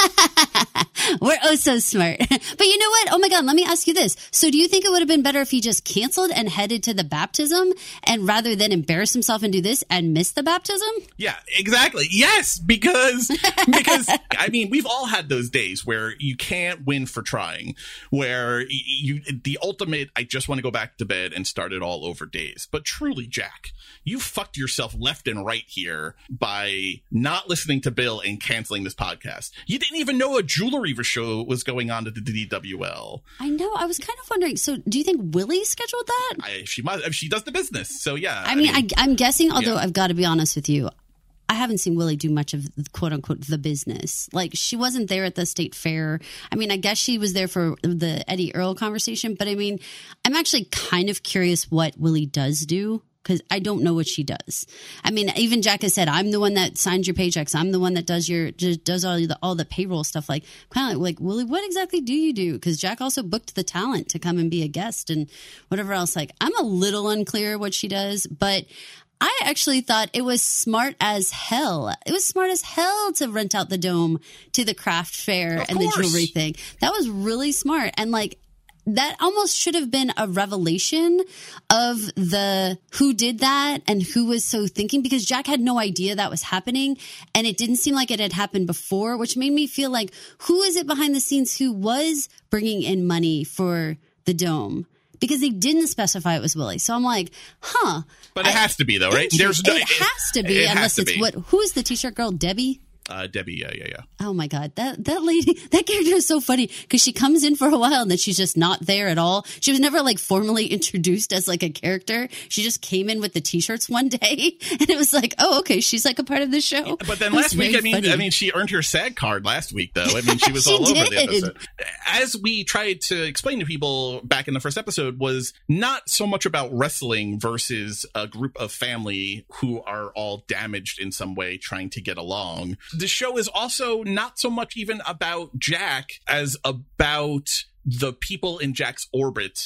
We're oh so smart. But you know what? Oh my God, let me ask you this. So do you think it would have been better if he just canceled and headed to the baptism, and rather than embarrass himself and do this and miss the baptism? Yeah, exactly. Yes, because because I mean, we've all had those days where you can't win for trying, where you, you the ultimate I just want to go back to bed and start it all over days. But truly, Jack, you fucked yourself left and right here by not listening to Bill and canceling this podcast. You didn't even know a jewelry show was going on at the D W L. I know. I was kind of wondering. So, do you think Willie scheduled that? I, she must. She does the business. So yeah. I mean, I mean I, I'm guessing. Although yeah. I've got to be honest with you, I haven't seen Willie do much of quote unquote the business. Like, she wasn't there at the state fair. I mean, I guess she was there for the Eddie Earl conversation, but I mean, I'm actually kind of curious what Willie does do, because I don't know what she does. I mean, even Jack has said, I'm the one that signs your paychecks. I'm the one that does your just does all the all the payroll stuff. Like, kind of like, like, Willie, what exactly do you do? Because Jack also booked the talent to come and be a guest and whatever else. Like, I'm a little unclear what she does, but I actually thought it was smart as hell. It was smart as hell to rent out the Dome to the craft fair Of and course. the jewelry thing. That was really smart. And like, that almost should have been a revelation of the who did that and who was so thinking, because Jack had no idea that was happening, and it didn't seem like it had happened before, which made me feel like, who is it behind the scenes who was bringing in money for the Dome? Because they didn't specify it was Willie. So I'm like, huh. But it I, has to be, though, right? There's no, it has to be, it unless to it's be. what? Who is the t-shirt girl? Debbie? Uh, Debbie, yeah, yeah, yeah. Oh my God, that that lady, that character is so funny, because she comes in for a while and then she's just not there at all. She was never like formally introduced as like a character. She just came in with the t-shirts one day, and it was like, oh, okay, she's like a part of the show. But then last week, I mean, funny. I mean, she earned her SAG card last week, though. I mean, she was she all did. over the episode. As we tried to explain to people back in the first episode, was not so much about wrestling versus a group of family who are all damaged in some way trying to get along. The show is also Also, not so much even about Jack as about the people in Jack's orbit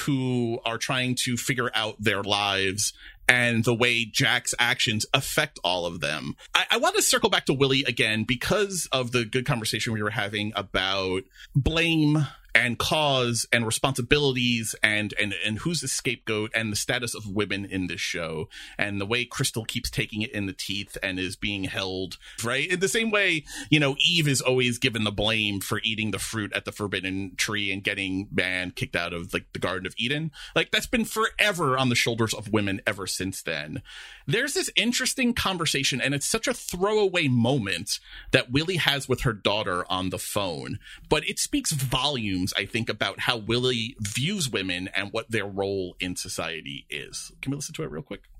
who are trying to figure out their lives and the way Jack's actions affect all of them. I, I want to circle back to Willie again because of the good conversation we were having about blame and cause and responsibilities and, and, and who's the scapegoat and the status of women in this show and the way Crystal keeps taking it in the teeth and is being held, right? In the same way, you know, Eve is always given the blame for eating the fruit at the forbidden tree and getting man kicked out of like the Garden of Eden. Like that's been forever on the shoulders of women ever since then. There's this interesting conversation, and it's such a throwaway moment that Willie has with her daughter on the phone, but it speaks volumes, I think, about how Willie views women and what their role in society is. Can we listen to it real quick?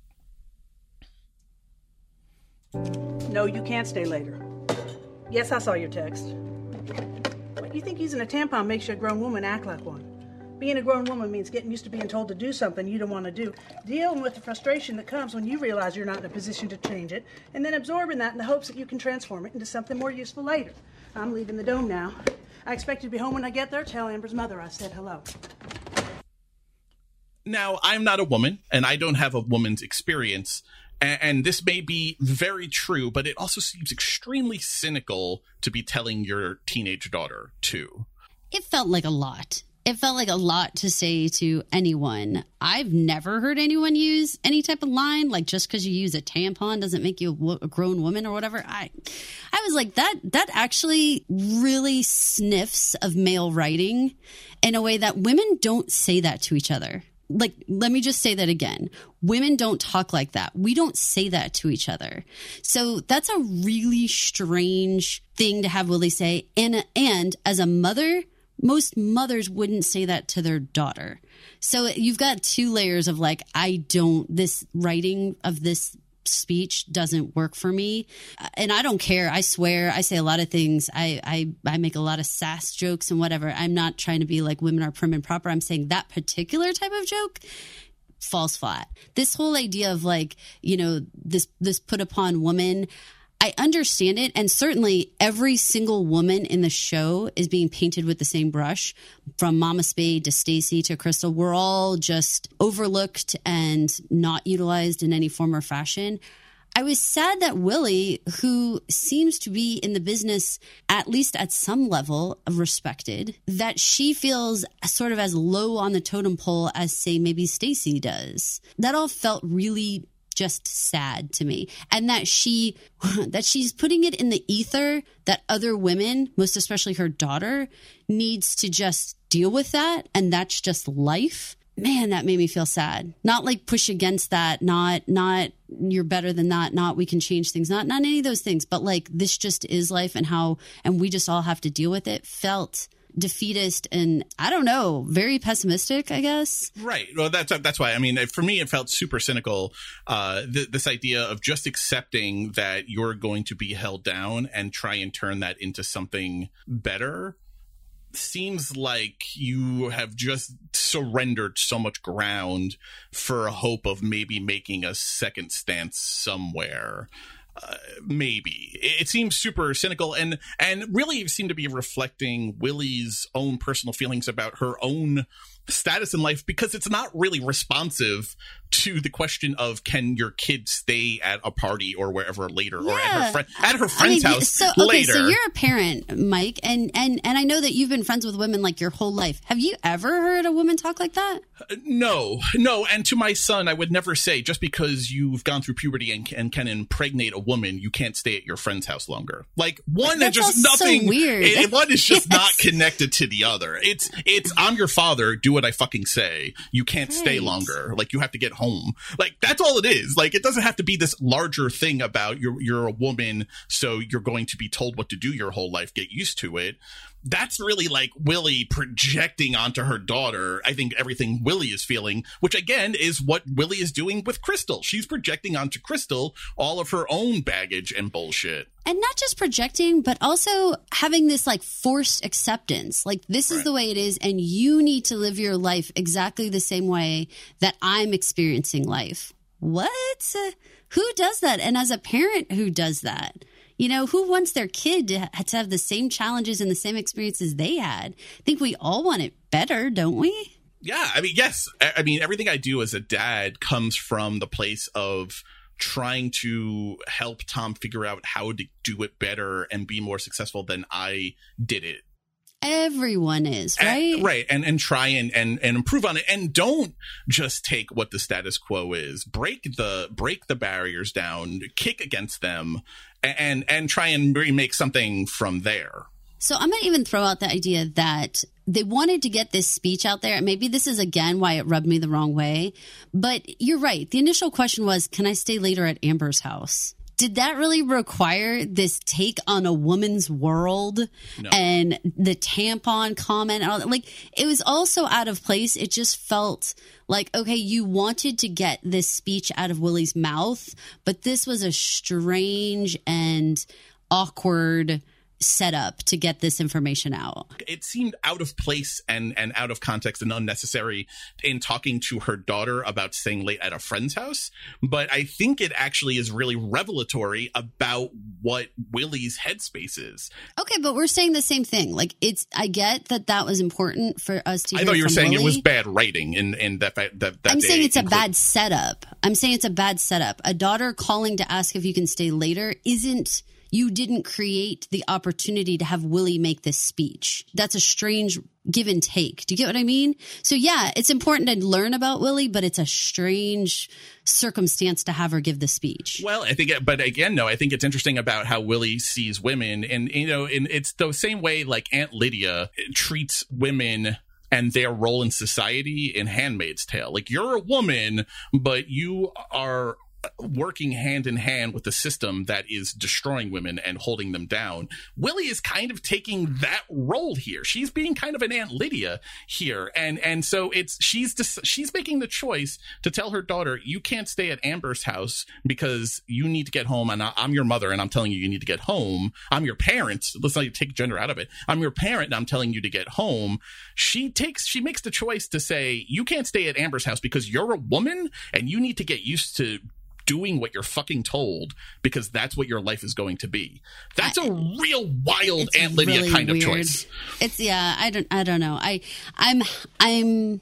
No, you can't stay later. Yes, I saw your text. What, you think using a tampon makes you a grown woman act like one? Being a grown woman means getting used to being told to do something you don't want to do, dealing with the frustration that comes when you realize you're not in a position to change it, and then absorbing that in the hopes that you can transform it into something more useful later. I'm leaving the dome now. I expect you to be home when I get there. Tell Amber's mother I said hello. Now, I'm not a woman, and I don't have a woman's experience, and, and this may be very true, but it also seems extremely cynical to be telling your teenage daughter, too. It felt like a lot. It felt like a lot to say to anyone. I've never heard anyone use any type of line like just because you use a tampon doesn't make you a, w- a grown woman or whatever. I, I was like that. That actually really sniffs of male writing in a way that women don't say that to each other. Like, let me just say that again. Women don't talk like that. We don't say that to each other. So that's a really strange thing to have Willie say. And and as a mother, most mothers wouldn't say that to their daughter. So you've got two layers of like, I don't, this writing of this speech doesn't work for me. And I don't care. I swear. I say a lot of things. I, I, I make a lot of sass jokes and whatever. I'm not trying to be like women are prim and proper. I'm saying that particular type of joke falls flat. This whole idea of like, you know, this, this put upon woman, I understand it, and certainly every single woman in the show is being painted with the same brush, from Mama Spade to Stacy to Crystal. We're all just overlooked and not utilized in any form or fashion. I was sad that Willie, who seems to be in the business, at least at some level, respected, that she feels sort of as low on the totem pole as, say, maybe Stacy does. That all felt really just sad to me. And that she that she's putting it in the ether that other women, most especially her daughter, needs to just deal with that, and that's just life. Man, that made me feel sad. Not like push against that, not not you're better than that, not we can change things, not not any of those things, but like this just is life, and how and we just all have to deal with it. Felt defeatist and I don't know, very pessimistic, I guess. Right. Well, that's that's why. I mean, for me, it felt super cynical. Uh, th- this idea of just accepting that you're going to be held down and try and turn that into something better seems like you have just surrendered so much ground for a hope of maybe making a second stance somewhere. Uh, maybe it seems super cynical and and really seemed to be reflecting Willie's own personal feelings about her own status in life, because it's not really responsive to the question of can your kid stay at a party or wherever later, yeah. or at her friend at her friend's I mean, house so, okay, later. So you're a parent, Mike, and and and I know that you've been friends with women like your whole life. Have you ever heard a woman talk like that? Uh, no, no. And to my son, I would never say just because you've gone through puberty and, and can impregnate a woman, you can't stay at your friend's house longer. Like one, that just nothing so weird. It, one is just yes. not connected to the other. It's it's I'm your father. Do what I fucking say. You can't right. stay longer. Like you have to get home. Like that's all it is. Like it doesn't have to be this larger thing about you're you're a woman, so you're going to be told what to do your whole life. Get used to it. That's really like Willie projecting onto her daughter, I think, everything Willie is feeling, which again is what Willie is doing with Crystal. She's projecting onto Crystal all of her own baggage and bullshit. And not just projecting, but also having this like forced acceptance. Like this is right. the way it is, and you need to live your life exactly the same way that I'm experiencing life. What? Who does that? And as a parent, who does that? You know, who wants their kid to, to have the same challenges and the same experiences they had? I think we all want it better, don't we? Yeah, I mean, yes. I mean, everything I do as a dad comes from the place of trying to help Tom figure out how to do it better and be more successful than I did it. everyone is, right? And, right. And and try and, and and improve on it. And don't just take what the status quo is. Break the break the barriers down, kick against them, and and try and remake something from there. So I'm going to even throw out the idea that they wanted to get this speech out there. And maybe this is, again, why it rubbed me the wrong way. But you're right. The initial question was, can I stay later at Amber's house? Did that really require this take on a woman's world? No. And the tampon comment and all that? Like, it was also out of place. It just felt like, okay, you wanted to get this speech out of Willie's mouth, but this was a strange and awkward setup to get this information out. It seemed out of place and, and out of context and unnecessary in talking to her daughter about staying late at a friend's house. But I think it actually is really revelatory about what Willie's headspace is. Okay, but we're saying the same thing. Like, it's, I get that that was important for us to hear. I thought you were from saying Willie. It was bad writing in, in that, that, that I'm saying it's include- a bad setup. I'm saying it's a bad setup. A daughter calling to ask if you can stay later isn't... You didn't create the opportunity to have Willie make this speech. That's a strange give and take. Do you get what I mean? So yeah, it's important to learn about Willie, but it's a strange circumstance to have her give the speech. Well, I think, but again, no, I think it's interesting about how Willie sees women. And, you know, and it's the same way like Aunt Lydia treats women and their role in society in Handmaid's Tale. Like, you're a woman, but you are working hand in hand with the system that is destroying women and holding them down. Willie is kind of taking that role here. She's being kind of an Aunt Lydia here. And and so it's she's just, she's making the choice to tell her daughter, you can't stay at Amber's house because you need to get home. And I, I'm your mother and I'm telling you, you need to get home. I'm your parent. Let's not take gender out of it. I'm your parent and I'm telling you to get home. She takes, she makes the choice to say, you can't stay at Amber's house because you're a woman and you need to get used to doing what you're fucking told because that's what your life is going to be. That's a real wild Aunt Lydia really kind weird. of choice. It's yeah, I don't I don't know. I I'm I'm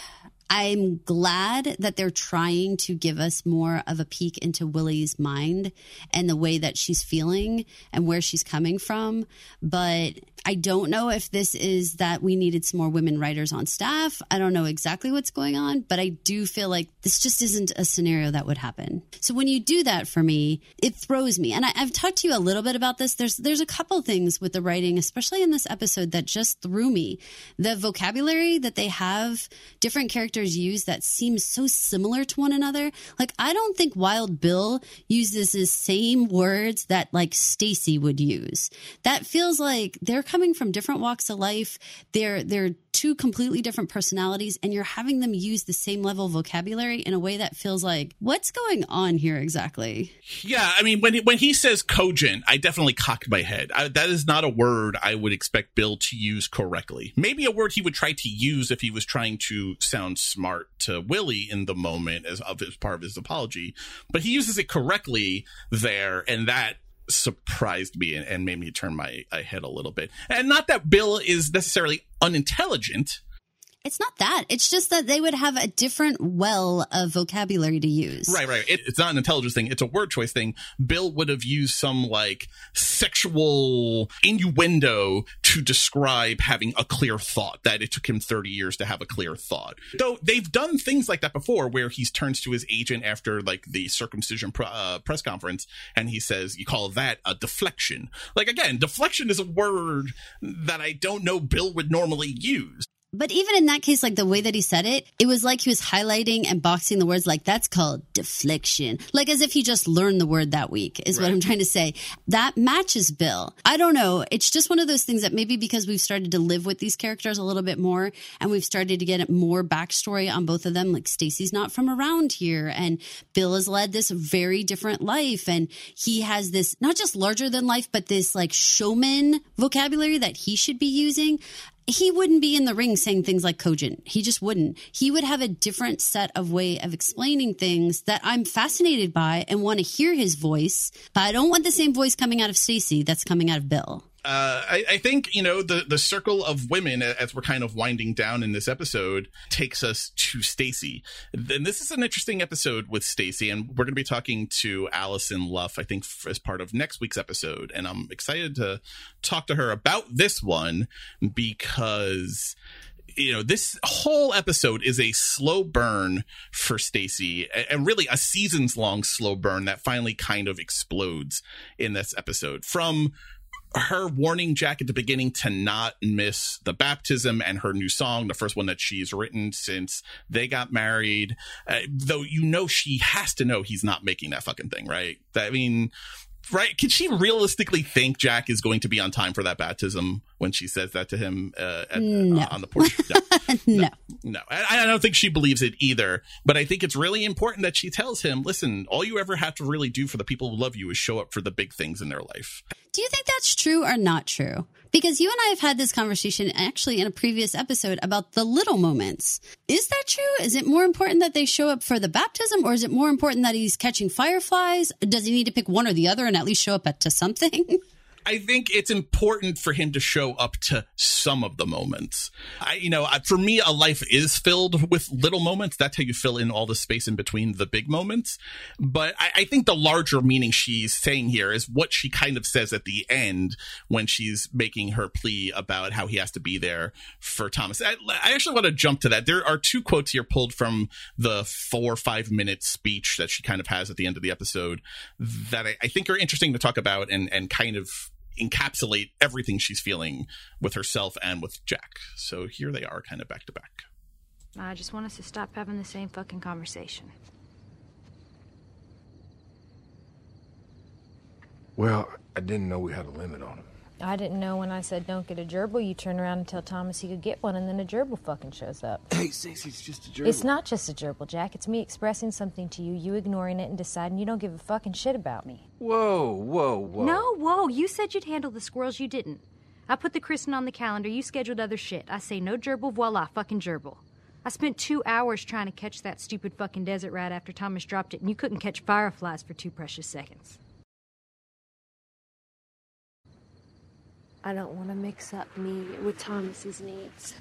I'm glad that they're trying to give us more of a peek into Willie's mind and the way that she's feeling and where she's coming from. But I don't know if this is that we needed some more women writers on staff. I don't know exactly what's going on, but I do feel like this just isn't a scenario that would happen. So when you do that for me, it throws me. And I, I've talked to you a little bit about this. There's there's a couple things with the writing, especially in this episode, that just threw me. The vocabulary that they have different characters use that seems so similar to one another. Like, I don't think Wild Bill uses the same words that like Stacy would use. That feels like they're coming from different walks of life. They're they're two completely different personalities, and you're having them use the same level of vocabulary in a way that feels like, what's going on here exactly? Yeah, I mean, when he, when he says cogent, I definitely cocked my head. I, that is not a word I would expect Bill to use correctly. Maybe a word he would try to use if he was trying to sound smart to Willie in the moment as of his part of his apology, but he uses it correctly there, and that surprised me and, and made me turn my, my head a little bit. And not that Bill is necessarily unintelligent. It's not that. It's just that they would have a different well of vocabulary to use. Right, right. It, it's not an intelligence thing. It's a word choice thing. Bill would have used some like sexual innuendo to describe having a clear thought, that it took him thirty years to have a clear thought. Though they've done things like that before where he turns to his agent after like the circumcision pr- uh, press conference and he says, you call that a deflection. Like, again, deflection is a word that I don't know Bill would normally use. But even in that case, like the way that he said it, it was like he was highlighting and boxing the words like that's called deflection. Like as if he just learned the word that week is right. What I'm trying to say. That matches Bill. I don't know. It's just one of those things that maybe because we've started to live with these characters a little bit more and we've started to get more backstory on both of them. Like Stacy's not from around here and Bill has led this very different life. And he has this not just larger than life, but this like showman vocabulary that he should be using. He wouldn't be in the ring saying things like cogent. He just wouldn't. He would have a different set of way of explaining things that I'm fascinated by and want to hear his voice, but I don't want the same voice coming out of Stacy that's coming out of Bill. Uh, I, I think, you know, the, the circle of women, as we're kind of winding down in this episode, takes us to Stacy. And this is an interesting episode with Stacy, and we're going to be talking to Allison Luff, I think, as part of next week's episode. And I'm excited to talk to her about this one because, you know, this whole episode is a slow burn for Stacy, and really a seasons long slow burn that finally kind of explodes in this episode. From her warning Jack at the beginning to not miss the baptism and her new song, the first one that she's written since they got married, uh, though, you know, she has to know he's not making that fucking thing, right? I mean, right? Can she realistically think Jack is going to be on time for that baptism when she says that to him uh, at, no. uh, on the porch? No. no. no. No, I, I don't think she believes it either. But I think it's really important that she tells him, listen, all you ever have to really do for the people who love you is show up for the big things in their life. Do you think that's true or not true? Because you and I have had this conversation actually in a previous episode about the little moments. Is that true? Is it more important that they show up for the baptism, or is it more important that he's catching fireflies? Does he need to pick one or the other and at least show up at, to something? I think it's important for him to show up to some of the moments. I, you know, for me, a life is filled with little moments. That's how you fill in all the space in between the big moments. But I, I think the larger meaning she's saying here is what she kind of says at the end when she's making her plea about how he has to be there for Thomas. I, I actually want to jump to that. There are two quotes here pulled from the four or five minute speech that she kind of has at the end of the episode that I, I think are interesting to talk about and, and kind of encapsulate everything she's feeling with herself and with Jack. So here they are, kind of back to back. I just want us to stop having the same fucking conversation. Well, I didn't know we had a limit on him. I didn't know when I said don't get a gerbil, you turn around and tell Thomas he could get one, and then a gerbil fucking shows up. Hey, Stacey, it's just a gerbil. It's not just a gerbil, Jack. It's me expressing something to you, you ignoring it, and deciding you don't give a fucking shit about me. Whoa, whoa, whoa. No, whoa. You said you'd handle the squirrels. You didn't. I put the christening on the calendar. You scheduled other shit. I say no gerbil, voila, fucking gerbil. I spent two hours trying to catch that stupid fucking desert rat after Thomas dropped it, and you couldn't catch fireflies for two precious seconds. I don't want to mix up me with Thomas's needs.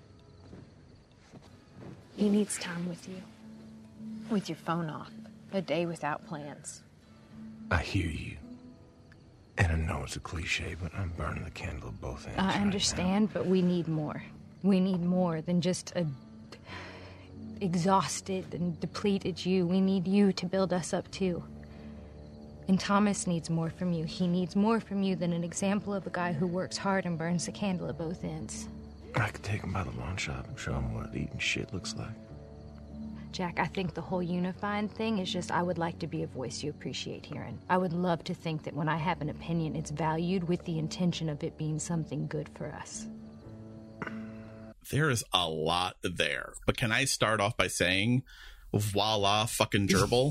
He needs time with you. With your phone off. A day without plans. I hear you. And I know it's a cliche, but I'm burning the candle at both ends. I understand, right but we need more. We need more than just a exhausted and depleted you. We need you to build us up too. And Thomas needs more from you. He needs more from you than an example of a guy who works hard and burns the candle at both ends. I could take him by the lawn shop and show him what eating shit looks like. Jack, I think the whole unifying thing is just I would like to be a voice you appreciate hearing. I would love to think that when I have an opinion, it's valued with the intention of it being something good for us. There is a lot there. But can I start off by saying, voila, fucking gerbil?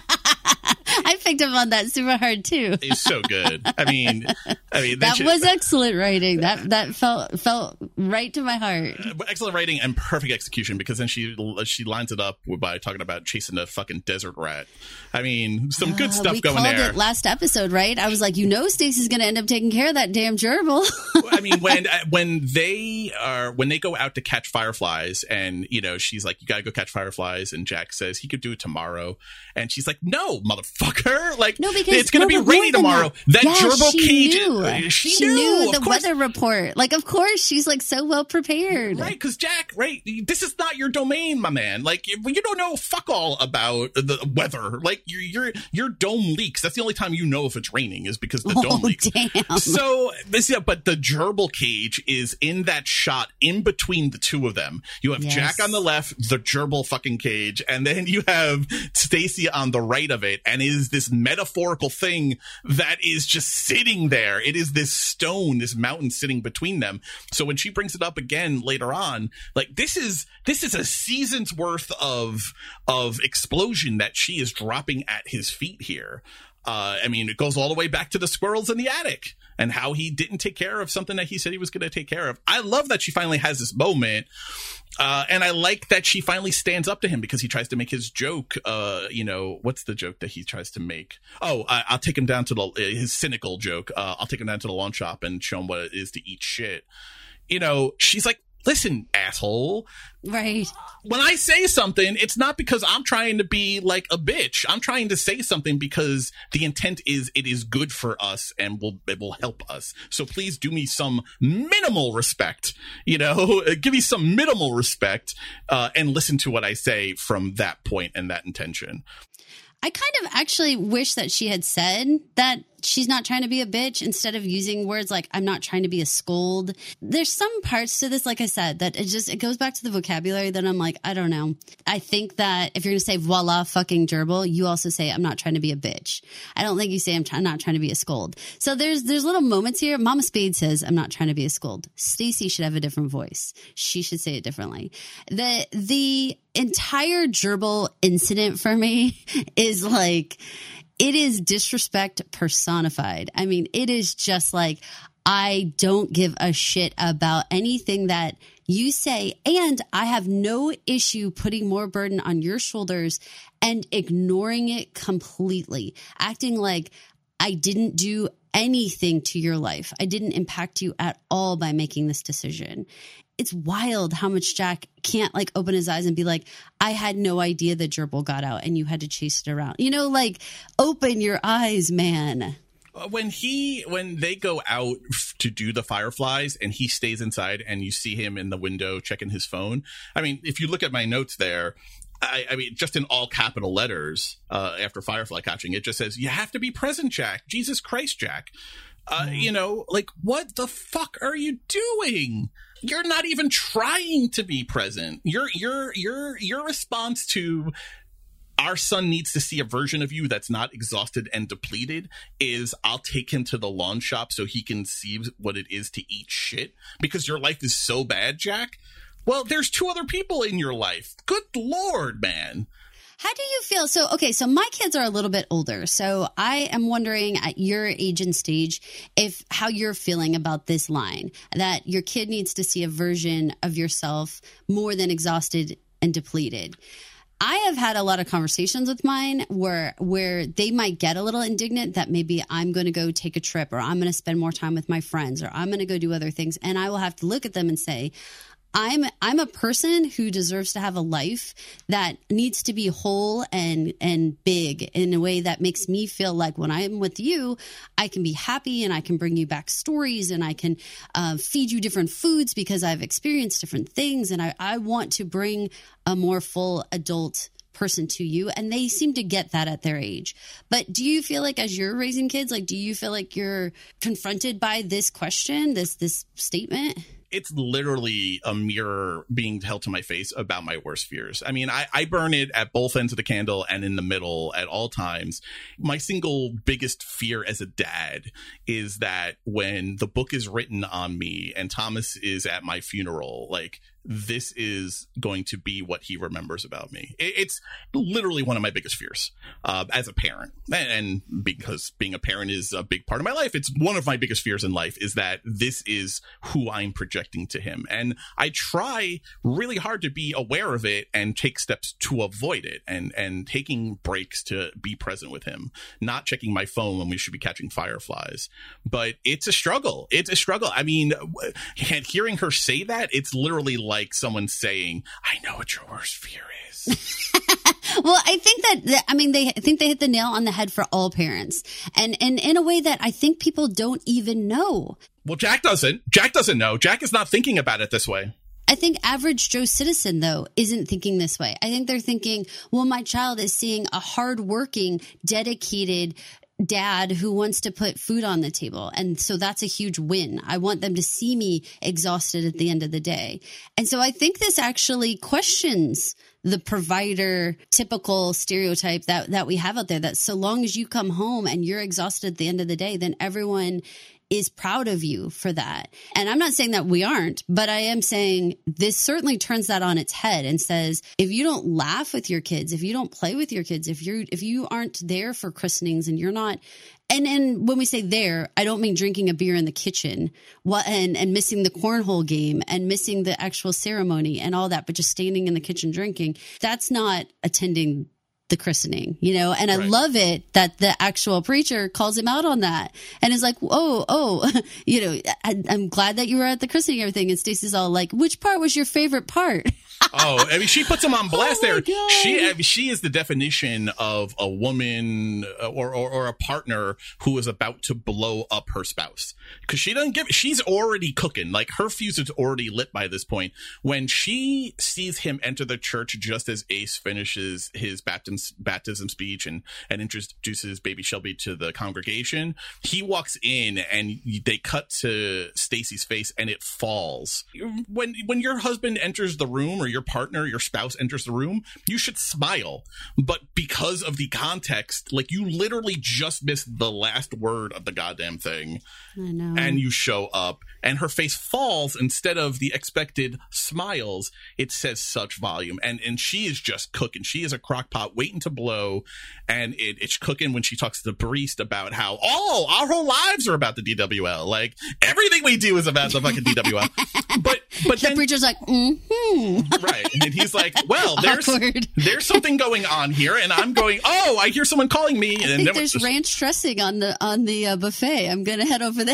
I picked up on that super hard too. It's so good. I mean, I mean that should, was excellent writing. That that felt felt right to my heart. Excellent writing and perfect execution, because then she she lines it up by talking about chasing a fucking desert rat. I mean, some good uh, stuff we going called there. It last episode, right? I was like, you know, Stacey's going to end up taking care of that damn gerbil. I mean, when when they are when they go out to catch fireflies, and you know, she's like, you got to go catch fireflies, and Jack says he could do it tomorrow, and she's like, no, motherfucker. Like, no, because it's going to no, be rainy tomorrow. That, that yeah, gerbil she cage. Knew. She, she knew, knew the course. weather report. Like, of course, she's like so well prepared. Right, because Jack, right, this is not your domain, my man. Like, you don't know fuck all about the weather. Like, your your your dome leaks. That's the only time you know if it's raining is because the oh, dome leaks. Damn. So, this, yeah, but the gerbil cage is in that shot in between the two of them. You have yes. Jack on the left, the gerbil fucking cage, and then you have Stacy on the right of it, and it is this metaphorical thing that is just sitting there. It is this stone, this mountain sitting between them. So when she brings it up again later on, like this is this is a season's worth of of explosion that she is dropping at his feet here. Uh, I mean, it goes all the way back to the squirrels in the attic and how he didn't take care of something that he said he was going to take care of. I love that she finally has this moment. Uh, and I like that she finally stands up to him because he tries to make his joke. Uh, you know, what's the joke that he tries to make? Oh, I, I'll take him down to the, his cynical joke. Uh, I'll take him down to the lawn shop and show him what it is to eat shit. You know, she's like, listen, asshole. Right. When I say something, it's not because I'm trying to be like a bitch. I'm trying to say something because the intent is it is good for us and will it will help us. So please do me some minimal respect, you know, give me some minimal respect uh, and listen to what I say from that point and that intention. I kind of actually wish that she had said that she's not trying to be a bitch instead of using words like I'm not trying to be a scold. There's some parts to this, like I said, that it just, it goes back to the vocabulary that I'm like, I don't know. I think that if you're going to say voila fucking gerbil, you also say I'm not trying to be a bitch. I don't think you say I'm try- not trying to be a scold. So there's there's little moments here. Mama Spade says I'm not trying to be a scold. Stacey should have a different voice. She should say it differently. The the entire gerbil incident for me is like, it is disrespect personified. I mean, it is just like, I don't give a shit about anything that you say. And I have no issue putting more burden on your shoulders and ignoring it completely, acting like I didn't do anything to your life. I didn't impact you at all by making this decision. It's wild how much Jack can't like open his eyes and be like, I had no idea the gerbil got out and you had to chase it around. You know, like, open your eyes, man. When he, when they go out to do the fireflies and he stays inside and you see him in the window checking his phone. I mean, if you look at my notes there, I, I mean, just in all capital letters uh, after firefly catching, it just says, you have to be present, Jack. Jesus Christ, Jack. Uh, mm. You know, like, what the fuck are you doing? You're not even trying to be present. Your your your your response to our son needs to see a version of you that's not exhausted and depleted is I'll take him to the lawn shop so he can see what it is to eat shit because your life is so bad, Jack. Well, there's two other people in your life. Good Lord, man. How do you feel? So, okay, so my kids are a little bit older. So I am wondering at your age and stage if how you're feeling about this line, that your kid needs to see a version of yourself more than exhausted and depleted. I have had a lot of conversations with mine where where they might get a little indignant that maybe I'm going to go take a trip or I'm going to spend more time with my friends or I'm going to go do other things. And I will have to look at them and say, I'm I'm a person who deserves to have a life that needs to be whole and and big in a way that makes me feel like when I'm with you, I can be happy and I can bring you back stories and I can uh, feed you different foods because I've experienced different things and I, I want to bring a more full adult person to you. And they seem to get that at their age. But do you feel like as you're raising kids, like do you feel like you're confronted by this question, this this statement? It's literally a mirror being held to my face about my worst fears. I mean, I, I burn it at both ends of the candle and in the middle at all times. My single biggest fear as a dad is that when the book is written on me and Thomas is at my funeral, like, this is going to be what he remembers about me. It's literally one of my biggest fears uh, as a parent. And because being a parent is a big part of my life, it's one of my biggest fears in life is that this is who I'm projecting to him. And I try really hard to be aware of it and take steps to avoid it and, and taking breaks to be present with him, not checking my phone when we should be catching fireflies. But it's a struggle. It's a struggle. I mean, hearing her say that, it's literally like, like someone saying, I know what your worst fear is. Well, I think that, I mean, they I think they hit the nail on the head for all parents. And, and in a way that I think people don't even know. Well, Jack doesn't. Jack doesn't know. Jack is not thinking about it this way. I think average Joe citizen, though, isn't thinking this way. I think they're thinking, well, my child is seeing a hardworking, dedicated dad who wants to put food on the table. And so that's a huge win. I want them to see me exhausted at the end of the day. And so I think this actually questions the provider typical stereotype that, that we have out there, that so long as you come home and you're exhausted at the end of the day, then everyone is proud of you for that. And I'm not saying that we aren't, but I am saying this certainly turns that on its head and says, if you don't laugh with your kids, if you don't play with your kids, if you're, if you aren't there for christenings and you're not, and, and when we say there, I don't mean drinking a beer in the kitchen what, and, and missing the cornhole game and missing the actual ceremony and all that, but just standing in the kitchen drinking. That's not attending the christening, you know, and I right. love it that the actual preacher calls him out on that and is like, oh, oh, you know, I, I'm glad that you were at the christening and everything. And Stacey's all like, which part was your favorite part? Oh, I mean, she puts him on blast oh there. God. She I mean, she is the definition of a woman or, or, or a partner who is about to blow up her spouse. Because she doesn't give, she's already cooking. Like, her fuse is already lit by this point. When she sees him enter the church just as Ace finishes his baptism, baptism speech and, and introduces baby Shelby to the congregation, he walks in and they cut to Stacey's face and it falls. When, when your husband enters the room or your partner, your spouse enters the room, you should smile. But because of the context, like, you literally just missed the last word of the goddamn thing. I know. And you show up and her face falls instead of the expected smiles. It says such volume. And and she is just cooking. She is a crock pot waiting to blow. And it, it's cooking when she talks to the priest about how, oh, our whole lives are about the D W L. Like, everything we do is about the fucking D W L. But but the then, preacher's like, mm-hmm. Right. And he's like, well, there's there's something going on here. And I'm going, oh, I hear someone calling me. And I think then there's ranch dressing on the on the uh, buffet. I'm going to head over there.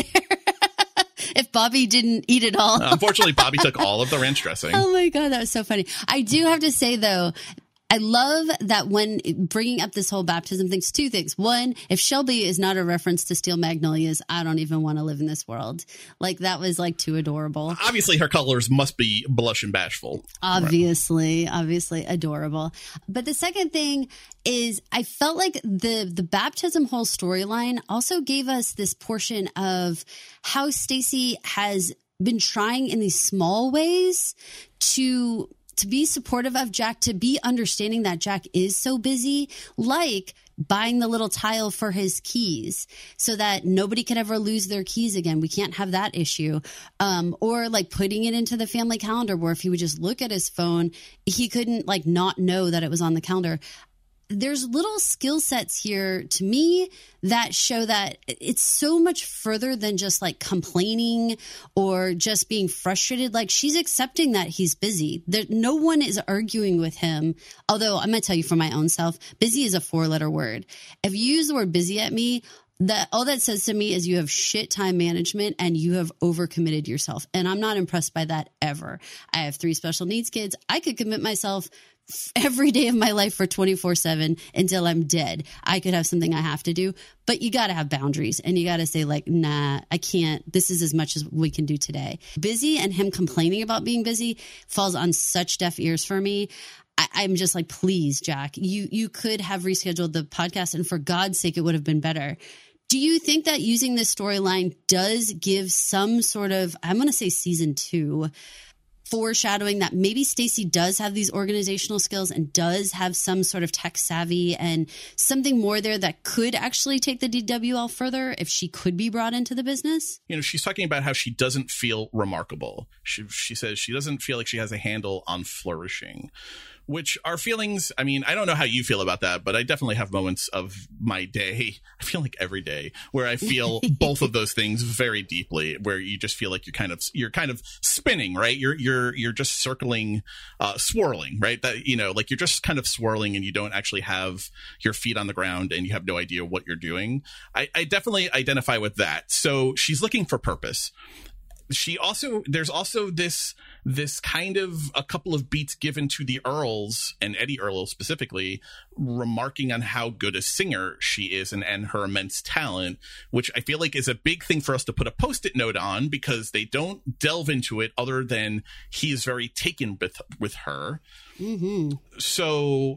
If Bobby didn't eat it all. Unfortunately, Bobby took all of the ranch dressing. Oh my God, that was so funny. I do have to say, though, I love that when bringing up this whole baptism thing, two things. One, if Shelby is not a reference to Steel Magnolias, I don't even want to live in this world. Like, that was like too adorable. Obviously, her colors must be blush and bashful. Obviously, right. obviously adorable. But the second thing is I felt like the, the baptism whole storyline also gave us this portion of how Stacey has been trying in these small ways to to be supportive of Jack, to be understanding that Jack is so busy, like buying the little tile for his keys so that nobody can ever lose their keys again. We can't have that issue. Um, or like putting it into the family calendar where if he would just look at his phone, he couldn't like not know that it was on the calendar. There's little skill sets here to me that show that it's so much further than just like complaining or just being frustrated. Like, she's accepting that he's busy. There, no one is arguing with him. Although I'm going to tell you for my own self, busy is a four letter word. If you use the word busy at me, that all that says to me is you have shit time management and you have overcommitted yourself. And I'm not impressed by that ever. I have three special needs kids. I could commit myself every day of my life for twenty-four seven until I'm dead. I could have something I have to do, but you got to have boundaries and you got to say like, nah, I can't. This is as much as we can do today. Busy and him complaining about being busy falls on such deaf ears for me. I, I'm just like, please, Jack, you, you could have rescheduled the podcast and for God's sake, it would have been better. Do you think that using this storyline does give some sort of, I'm going to say season two, foreshadowing that maybe Stacey does have these organizational skills and does have some sort of tech savvy and something more there that could actually take the D W L further if she could be brought into the business? You know, she's talking about how she doesn't feel remarkable. She, she says she doesn't feel like she has a handle on flourishing. Which are feelings, I mean, I don't know how you feel about that, but I definitely have moments of my day, I feel like every day, where I feel both of those things very deeply, where you just feel like you're kind of, you're kind of spinning, right? You're, you're, you're just circling, uh, swirling, right? That, you know, like you're just kind of swirling and you don't actually have your feet on the ground and you have no idea what you're doing. I, I definitely identify with that. So she's looking for purpose. She also, there's also this, this kind of a couple of beats given to the Earls and Eddie Earl specifically, remarking on how good a singer she is and, and her immense talent, which I feel like is a big thing for us to put a post-it note on because they don't delve into it other than he is very taken with, with her. Mm-hmm. So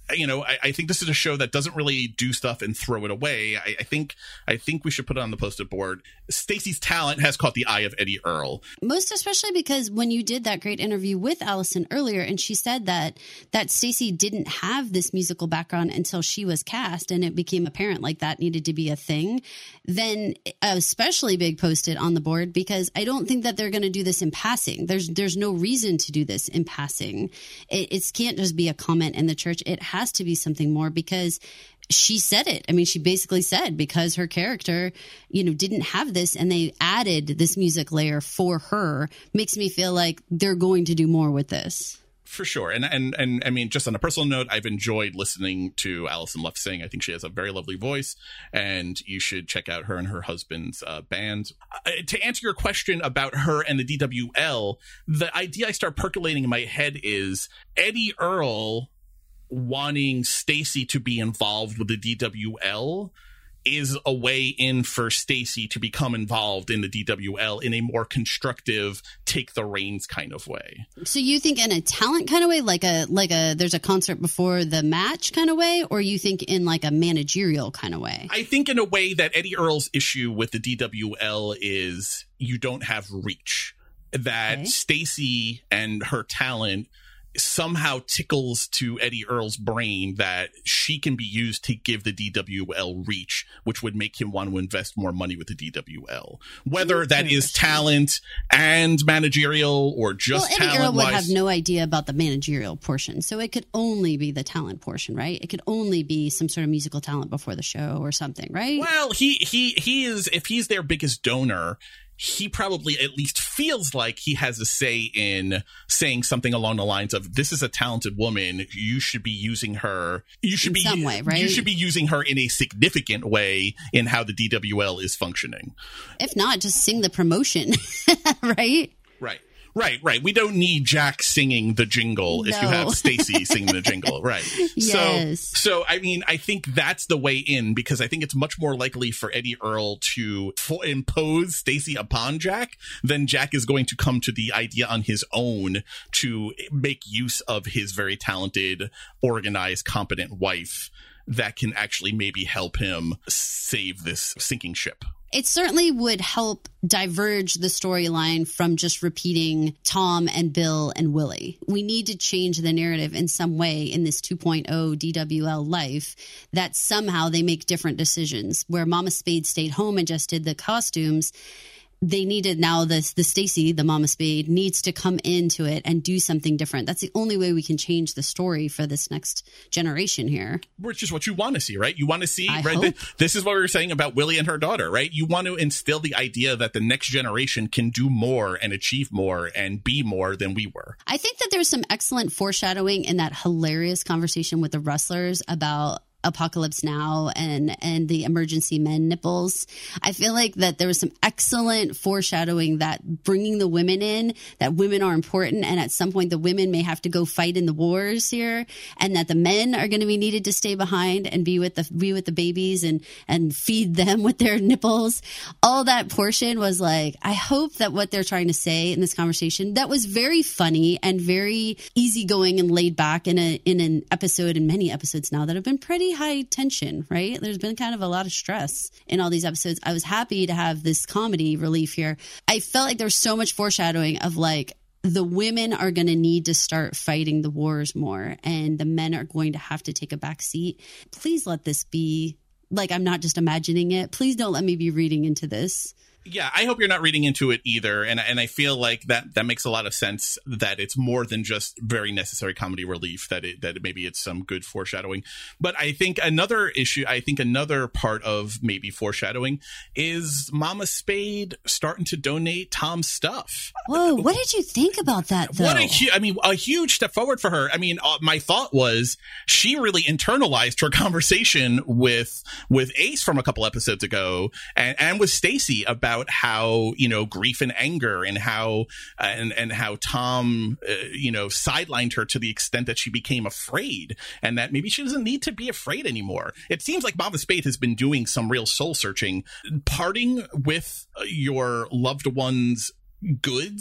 you know, I, I think this is a show that doesn't really do stuff and throw it away. I, I think I think we should put it on the post-it board. Stacey's talent has caught the eye of Eddie Earl. Most especially because when you did that great interview with Allison earlier, and she said that that Stacey didn't have this musical background until she was cast, and it became apparent like that needed to be a thing, then especially big post-it on the board, because I don't think that they're going to do this in passing. There's there's no reason to do this in passing. It, it can't just be a comment in the church. It has to be something more, because she said it. I mean, she basically said because her character, you know, didn't have this and they added this music layer for her, makes me feel like they're going to do more with this. For sure. And, and, and I mean, just on a personal note, I've enjoyed listening to Allison Luft sing. I think she has a very lovely voice, and you should check out her and her husband's uh, band. Uh, to answer your question about her and the D W L, the idea I start percolating in my head is Eddie Earl wanting Stacey to be involved with the D W L is a way in for Stacey to become involved in the D W L in a more constructive, take the reins kind of way. So you think in a talent kind of way, like a like a there's a concert before the match kind of way, or you think in like a managerial kind of way? I think in a way that Eddie Earl's issue with the D W L is you don't have reach. That okay. Stacey and her talent somehow tickles to Eddie Earl's brain that she can be used to give the D W L reach, which would make him want to invest more money with the D W L. Whether that is talent and managerial or just well, Eddie Earl would talent-wise. have no idea about the managerial portion, so it could only be the talent portion, right? It could only be some sort of musical talent before the show or something, right? Well, he he he is, if he's their biggest donor, he probably at least feels like he has a say in saying something along the lines of, this is a talented woman. You should be using her. You should in be some way, right? You should be using her in a significant way in how the D W L is functioning. If not, just sing the promotion, right? Right. Right, right. We don't need Jack singing the jingle no. if you have Stacey singing the jingle. Right. Yes. So, so, I mean, I think that's the way in, because I think it's much more likely for Eddie Earl to fo- impose Stacey upon Jack than Jack is going to come to the idea on his own to make use of his very talented, organized, competent wife that can actually maybe help him save this sinking ship. It certainly would help diverge the storyline from just repeating Tom and Bill and Willie. We need to change the narrative in some way in this two point oh D W L life, that somehow they make different decisions. Where Mama Spade stayed home and just did the costumes, they needed now this the Stacey, the Mama Spade, needs to come into it and do something different. That's the only way we can change the story for this next generation here. Which is what you want to see, right? You want to see, I right? hope. This is what we were saying about Willie and her daughter, right? You want to instill the idea that the next generation can do more and achieve more and be more than we were. I think that there's some excellent foreshadowing in that hilarious conversation with the wrestlers about Apocalypse Now and and the emergency men nipples. I feel like that there was some excellent foreshadowing that bringing the women in, that women are important, and at some point the women may have to go fight in the wars here, and that the men are going to be needed to stay behind and be with the be with the babies and and feed them with their nipples. All that portion was like, I hope that what they're trying to say in this conversation, that was very funny and very easygoing and laid back in a in an episode, and many episodes now that have been pretty high tension, right? There's been kind of a lot of stress in all these episodes. I was happy to have this comedy relief here. I felt like there's so much foreshadowing of like, the women are going to need to start fighting the wars more, and the men are going to have to take a back seat. Please let this be like, I'm not just imagining it. Please don't let me be reading into this. Yeah, I hope you're not reading into it either. And and I feel like that that makes a lot of sense, that it's more than just very necessary comedy relief, that it, that maybe it's some good foreshadowing. But I think another issue, I think another part of maybe foreshadowing is Mama Spade starting to donate Tom's stuff. Whoa, what did you think about that, though? What a hu- I mean, a huge step forward for her. I mean, uh, my thought was she really internalized her conversation with with Ace from a couple episodes ago, and, and with Stacey about About how, you know, grief and anger, and how uh, and and how Tom, uh, you know, sidelined her to the extent that she became afraid, and that maybe she doesn't need to be afraid anymore. It seems like Mama Spade has been doing some real soul searching. Parting with your loved one's goods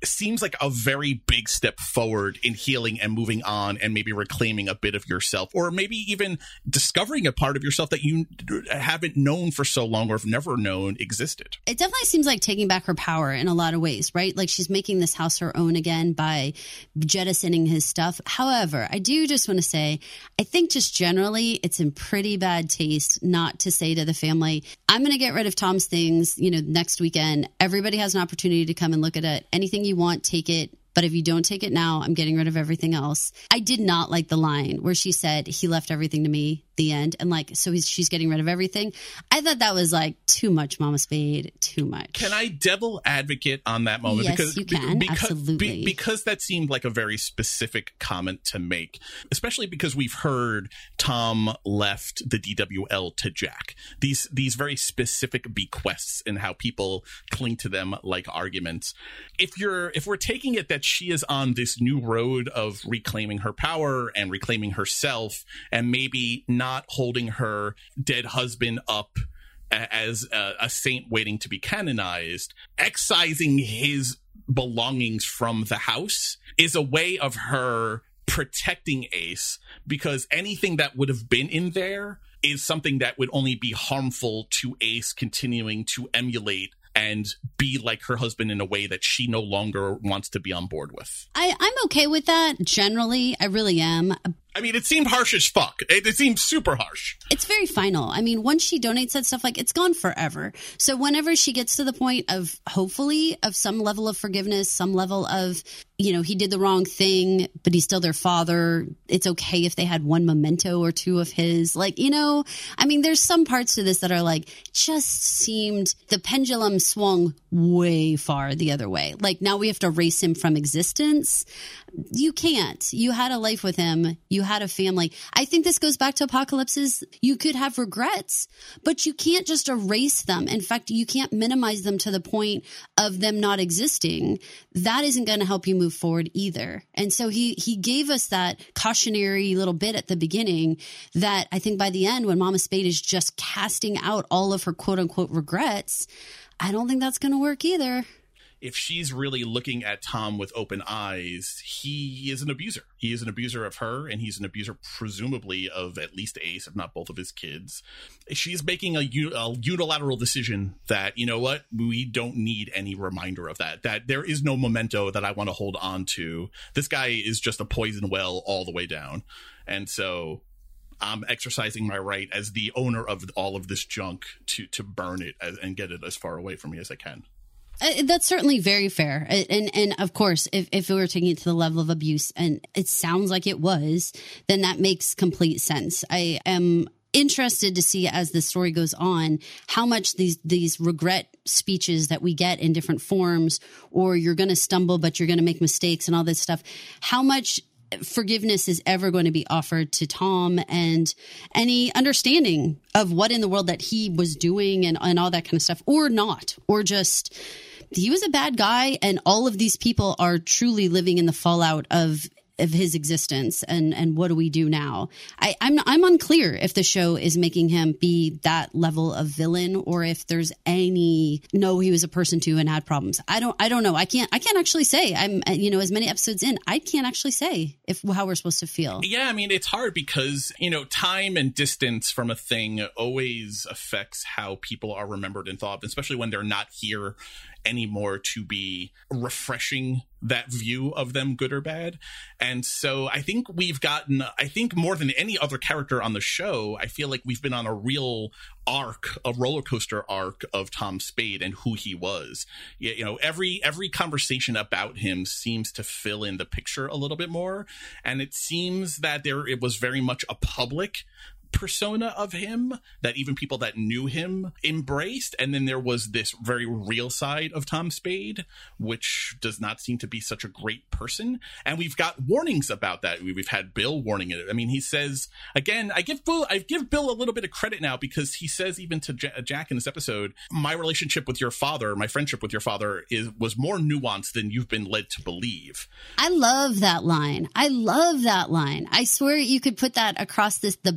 seems like a very big step forward in healing and moving on and maybe reclaiming a bit of yourself, or maybe even discovering a part of yourself that you haven't known for so long or have never known existed. It definitely seems like taking back her power in a lot of ways, right? Like she's making this house her own again by jettisoning his stuff. However, I do just want to say, I think just generally it's in pretty bad taste not to say to the family, I'm going to get rid of Tom's things, you know, next weekend. Everybody has an opportunity to come and look at it. Anything you want, take it. But if you don't take it now, I'm getting rid of everything else. I did not like the line where she said, he left everything to me, the end. And like, so he's, she's getting rid of everything. I thought that was like too much, Mama Spade, too much. Can I devil advocate on that moment? Yes, because, you can. Because, Absolutely. Be, because that seemed like a very specific comment to make, especially because we've heard Tom left the D W L to Jack. These, these very specific bequests and how people cling to them like arguments. If you're, if we're taking it that she is on this new road of reclaiming her power and reclaiming herself and maybe not holding her dead husband up as a, a saint waiting to be canonized, excising his belongings from the house is a way of her protecting Ace, because anything that would have been in there is something that would only be harmful to Ace continuing to emulate and be like her husband in a way that she no longer wants to be on board with. I, I'm okay with that, generally. I really am. I mean, it seemed harsh as fuck. It, it seemed super harsh. It's very final. I mean, once she donates that stuff, like, it's gone forever. So whenever she gets to the point of, hopefully, of some level of forgiveness, some level of, you know, he did the wrong thing, but he's still their father. It's okay if they had one memento or two of his. Like, you know, I mean, there's some parts to this that are like, just seemed, the pendulum swung way far the other way. Like, now we have to erase him from existence. You can't. You had a life with him. You had a family. I think this goes back to Apocalypse's. You could have regrets, but you can't just erase them. In fact, you can't minimize them to the point of them not existing. That isn't going to help you move forward either. And so he, he gave us that cautionary little bit at the beginning that I think by the end, when Mama Spade is just casting out all of her quote unquote regrets, I don't think that's going to work either. If she's really looking at Tom with open eyes, he is an abuser. He is an abuser of her, and he's an abuser presumably of at least Ace, if not both of his kids. She's making a, a unilateral decision that, you know what, we don't need any reminder of that, that there is no memento that I want to hold on to. This guy is just a poison well all the way down. And so I'm exercising my right as the owner of all of this junk to, to burn it as, and get it as far away from me as I can. Uh, that's certainly very fair. And, and of course, if, if we were taking it to the level of abuse, and it sounds like it was, then that makes complete sense. I am interested to see, as the story goes on, how much these, these regret speeches that we get in different forms, or you're going to stumble, but you're going to make mistakes and all this stuff, how much forgiveness is ever going to be offered to Tom, and any understanding of what in the world that he was doing and, and all that kind of stuff, or not, or just he was a bad guy, and all of these people are truly living in the fallout of of his existence, and and what do we do now? I, I'm I'm unclear if the show is making him be that level of villain, or if there's any no, he was a person too and had problems. I don't I don't know. I can't I can't actually say. I'm you know as many episodes in, I can't actually say if how we're supposed to feel. Yeah, I mean, it's hard because, you know, time and distance from a thing always affects how people are remembered and thought, especially when they're not here anymore to be refreshing that view of them, good or bad. And so I think we've gotten, I think more than any other character on the show, I feel like we've been on a real arc, a roller coaster arc of Tom Spade and who he was. You know, every every conversation about him seems to fill in the picture a little bit more. And it seems that there it was very much a public persona of him that even people that knew him embraced, and then there was this very real side of Tom Spade, which does not seem to be such a great person. And we've got warnings about that. We've had Bill warning it. I mean, he says again, I give Bill I give Bill a little bit of credit now, because he says even to J- Jack in this episode, my relationship with your father, my friendship with your father is was more nuanced than you've been led to believe. I love that line. I love that line. I swear you could put that across this the banner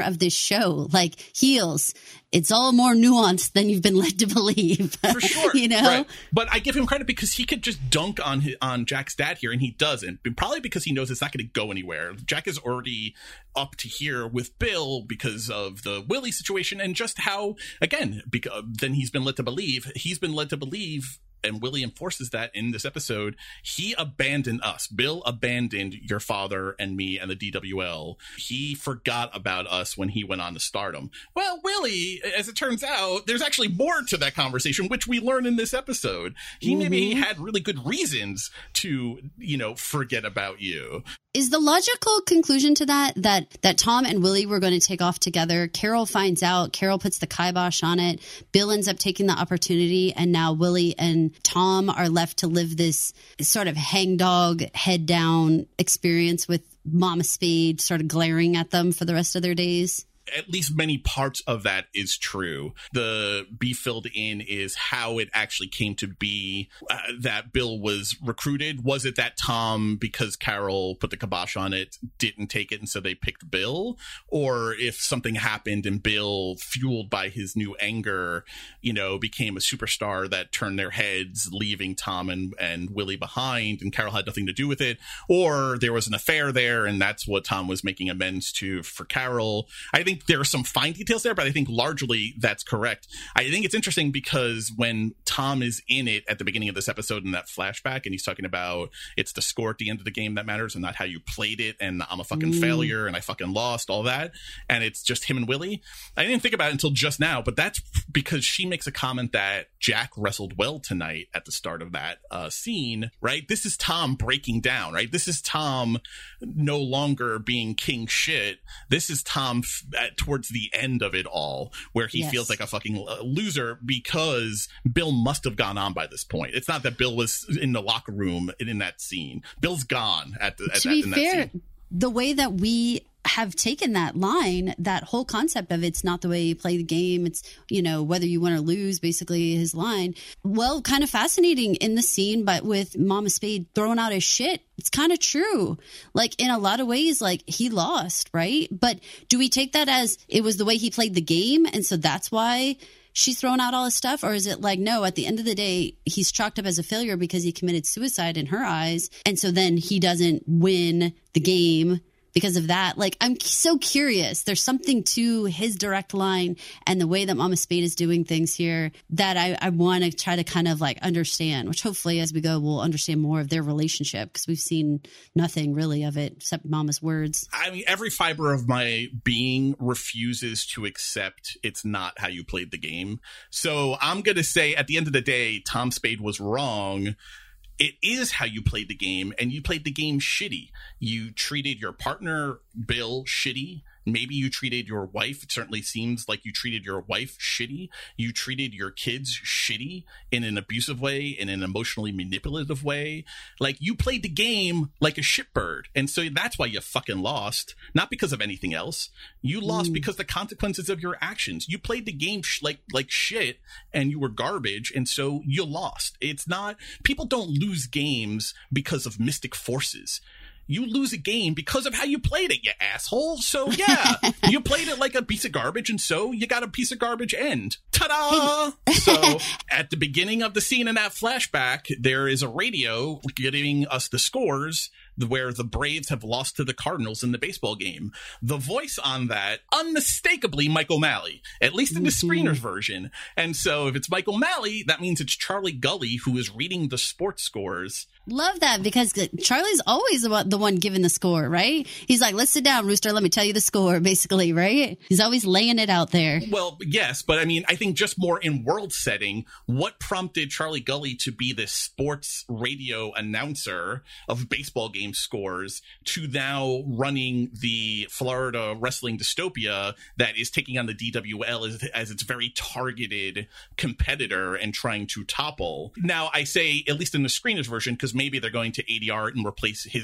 of this show. Like, heels, it's all more nuanced than you've been led to believe. For sure. You know? Right. But I give him credit because he could just dunk on his, on Jack's dad here, and he doesn't. Probably because he knows it's not going to go anywhere. Jack is already up to here with Bill because of the Willie situation, and just how, again, because then he's been led to believe, he's been led to believe, and Willie enforces that in this episode, he abandoned us. Bill abandoned your father and me and the D W L. He forgot about us when he went on to Stardom. Well, Willie, as it turns out, there's actually more to that conversation, which we learn in this episode. He mm-hmm. maybe had really good reasons to, you know, forget about you. Is the logical conclusion to that, that that Tom and Willie were going to take off together? Carol finds out. Carol puts the kibosh on it. Bill ends up taking the opportunity, and now Willie and Tom are left to live this sort of hangdog, head down experience with Mama Spade sort of glaring at them for the rest of their days. At least many parts of that is true. The be filled in is how it actually came to be uh, that Bill was recruited. Was it that Tom, because Carol put the kibosh on it, didn't take it and so they picked Bill? Or if something happened and Bill, fueled by his new anger, you know, became a superstar that turned their heads, leaving Tom and, and Willie behind, and Carol had nothing to do with it? Or there was an affair there and that's what Tom was making amends to for Carol? I think there are some fine details there, but I think largely that's correct. I think it's interesting because when Tom is in it at the beginning of this episode in that flashback, and he's talking about it's the score at the end of the game that matters and not how you played it, and I'm a fucking mm. failure and I fucking lost, all that, and it's just him and Willie. I didn't think about it until just now, but that's because she makes a comment that Jack wrestled well tonight at the start of that uh, scene, right? This is Tom breaking down, right? This is Tom no longer being king shit. This is Tom f- at towards the end of it all, where he yes. feels like a fucking loser because Bill must have gone on by this point. It's not that Bill was in the locker room in that scene. Bill's gone at the at to that, be in fair, that scene. The way that we have taken that line, that whole concept of it's not the way you play the game, it's, you know, whether you win or lose, basically his line. Well, kind of fascinating in the scene, but with Mama Spade throwing out his shit, it's kind of true. Like, in a lot of ways, like, he lost, right? But do we take that as it was the way he played the game, and so that's why she's throwing out all his stuff? Or is it like, no, at the end of the day, he's chalked up as a failure because he committed suicide in her eyes, and so then he doesn't win the game because of that? Like, I'm so curious. There's something to his direct line and the way that Mama Spade is doing things here that I, I want to try to kind of like understand, which hopefully as we go, we'll understand more of their relationship, because we've seen nothing really of it except Mama's words. I mean, every fiber of my being refuses to accept it's not how you played the game. So I'm going to say at the end of the day, Tom Spade was wrong. It is how you played the game, and you played the game shitty. You treated your partner, Bill, shitty. Maybe you treated your wife. It certainly seems like you treated your wife shitty. You treated your kids shitty in an abusive way, in an emotionally manipulative way. Like, you played the game like a shitbird. And so that's why you fucking lost. Not because of anything else. You lost mm. because the consequences of your actions. You played the game sh- like, like shit, and you were garbage. And so you lost. It's not, people don't lose games because of mystic forces. You lose a game because of how you played it, you asshole. So, yeah, you played it like a piece of garbage, and so you got a piece of garbage end. Ta-da! So, at the beginning of the scene in that flashback, there is a radio giving us the scores where the Braves have lost to the Cardinals in the baseball game. The voice on that, unmistakably Mike O'Malley, at least in the mm-hmm. screener's version. And so if it's Mike O'Malley, that means it's Charlie Gully who is reading the sports scores. Love that, because Charlie's always the one giving the score, right? He's like, let's sit down, Rooster, let me tell you the score, basically, right? He's always laying it out there. Well, yes, but I mean, I think just more in world setting, what prompted Charlie Gully to be this sports radio announcer of baseball games scores to now running the Florida wrestling dystopia that is taking on the D W L as, as its very targeted competitor and trying to topple? Now, I say, at least in the screener's version, because maybe they're going to A D R it and replace his voice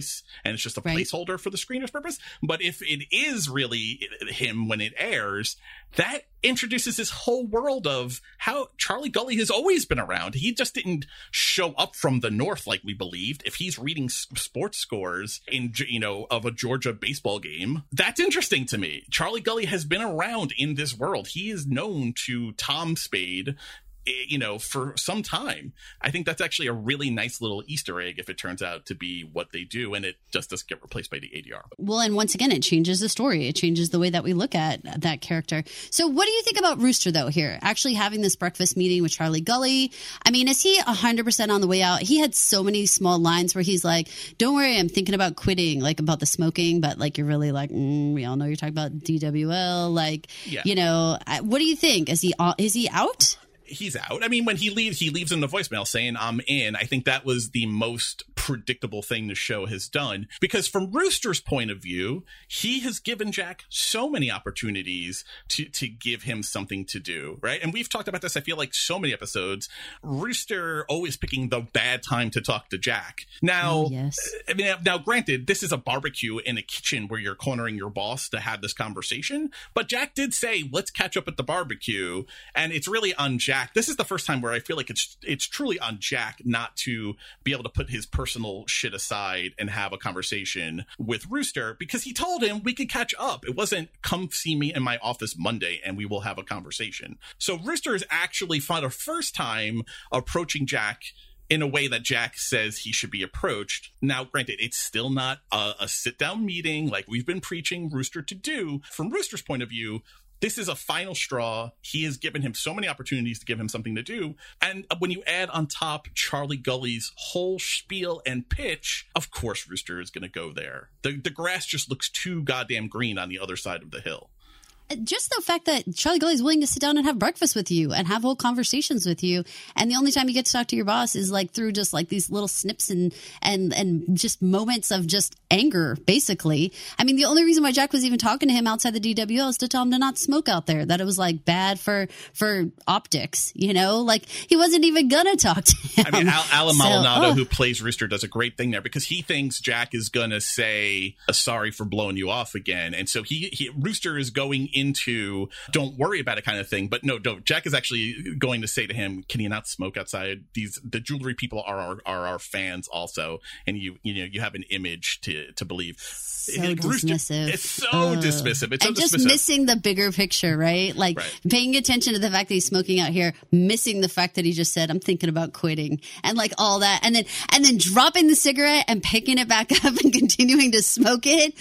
voice and it's just a Right. placeholder for the screener's purpose. But if it is really him when it airs, that introduces this whole world of how Charlie Gully has always been around. He just didn't show up from the north like we believed. If he's reading s- sports scores in, you know, of a Georgia baseball game, that's interesting to me. Charlie Gully has been around in this world. He is known to Tom Spade, you know, for some time. I think that's actually a really nice little Easter egg if it turns out to be what they do and it just doesn't get replaced by the A D R. Well, and once again, it changes the story. It changes the way that we look at that character. So what do you think about Rooster, though, here? Actually having this breakfast meeting with Charlie Gully. I mean, is he one hundred percent on the way out? He had so many small lines where he's like, don't worry, I'm thinking about quitting, like about the smoking, but like you're really like, mm, we all know you're talking about D W L. Like, Yeah. you know, I- what do you think? Is he, is he out? He's out. I mean, when he leaves, he leaves in the voicemail saying, I'm in. I think that was the most predictable thing the show has done. Because from Rooster's point of view, he has given Jack so many opportunities to, to give him something to do, right? And we've talked about this, I feel like, so many episodes. Rooster always picking the bad time to talk to Jack. Now, Oh, yes. I mean, now, granted, this is a barbecue in a kitchen where you're cornering your boss to have this conversation. But Jack did say, let's catch up at the barbecue. And it's really on Jack. This is the first time where I feel like it's it's truly on Jack not to be able to put his personal shit aside and have a conversation with Rooster, because he told him we could catch up. It wasn't come see me in my office Monday and we will have a conversation. So Rooster is actually for the first time approaching Jack in a way that Jack says he should be approached. Now, granted, it's still not a, a sit-down meeting like we've been preaching Rooster to do. From Rooster's point of view, this is a final straw. He has given him so many opportunities to give him something to do. And when you add on top Charlie Gully's whole spiel and pitch, of course Rooster is going to go there. The, the grass just looks too goddamn green on the other side of the hill. Just the fact that Charlie Gully is willing to sit down and have breakfast with you and have whole conversations with you. And the only time you get to talk to your boss is like through just like these little snips and, and, and just moments of just anger, basically. I mean, the only reason why Jack was even talking to him outside the D W L is to tell him to not smoke out there, that it was like bad for, for optics, you know, like he wasn't even gonna talk to him. I mean, Al- Alan So, Maldonado, oh. who plays Rooster, does a great thing there because he thinks Jack is going to say, uh, sorry for blowing you off again. And so he, he Rooster is going into don't worry about it kind of thing. But no, no, Jack is actually going to say to him, can you not smoke outside? These, the jewelry people are our, are our fans also. And you, you know, you have an image to, to believe. So Rooster- dismissive. It's so Ugh. dismissive. It's so and just dismissive. missing the bigger picture, right? Like Right. paying attention to the fact that he's smoking out here, missing the fact that he just said, I'm thinking about quitting and like all that. And then, and then dropping the cigarette and picking it back up and continuing to smoke it.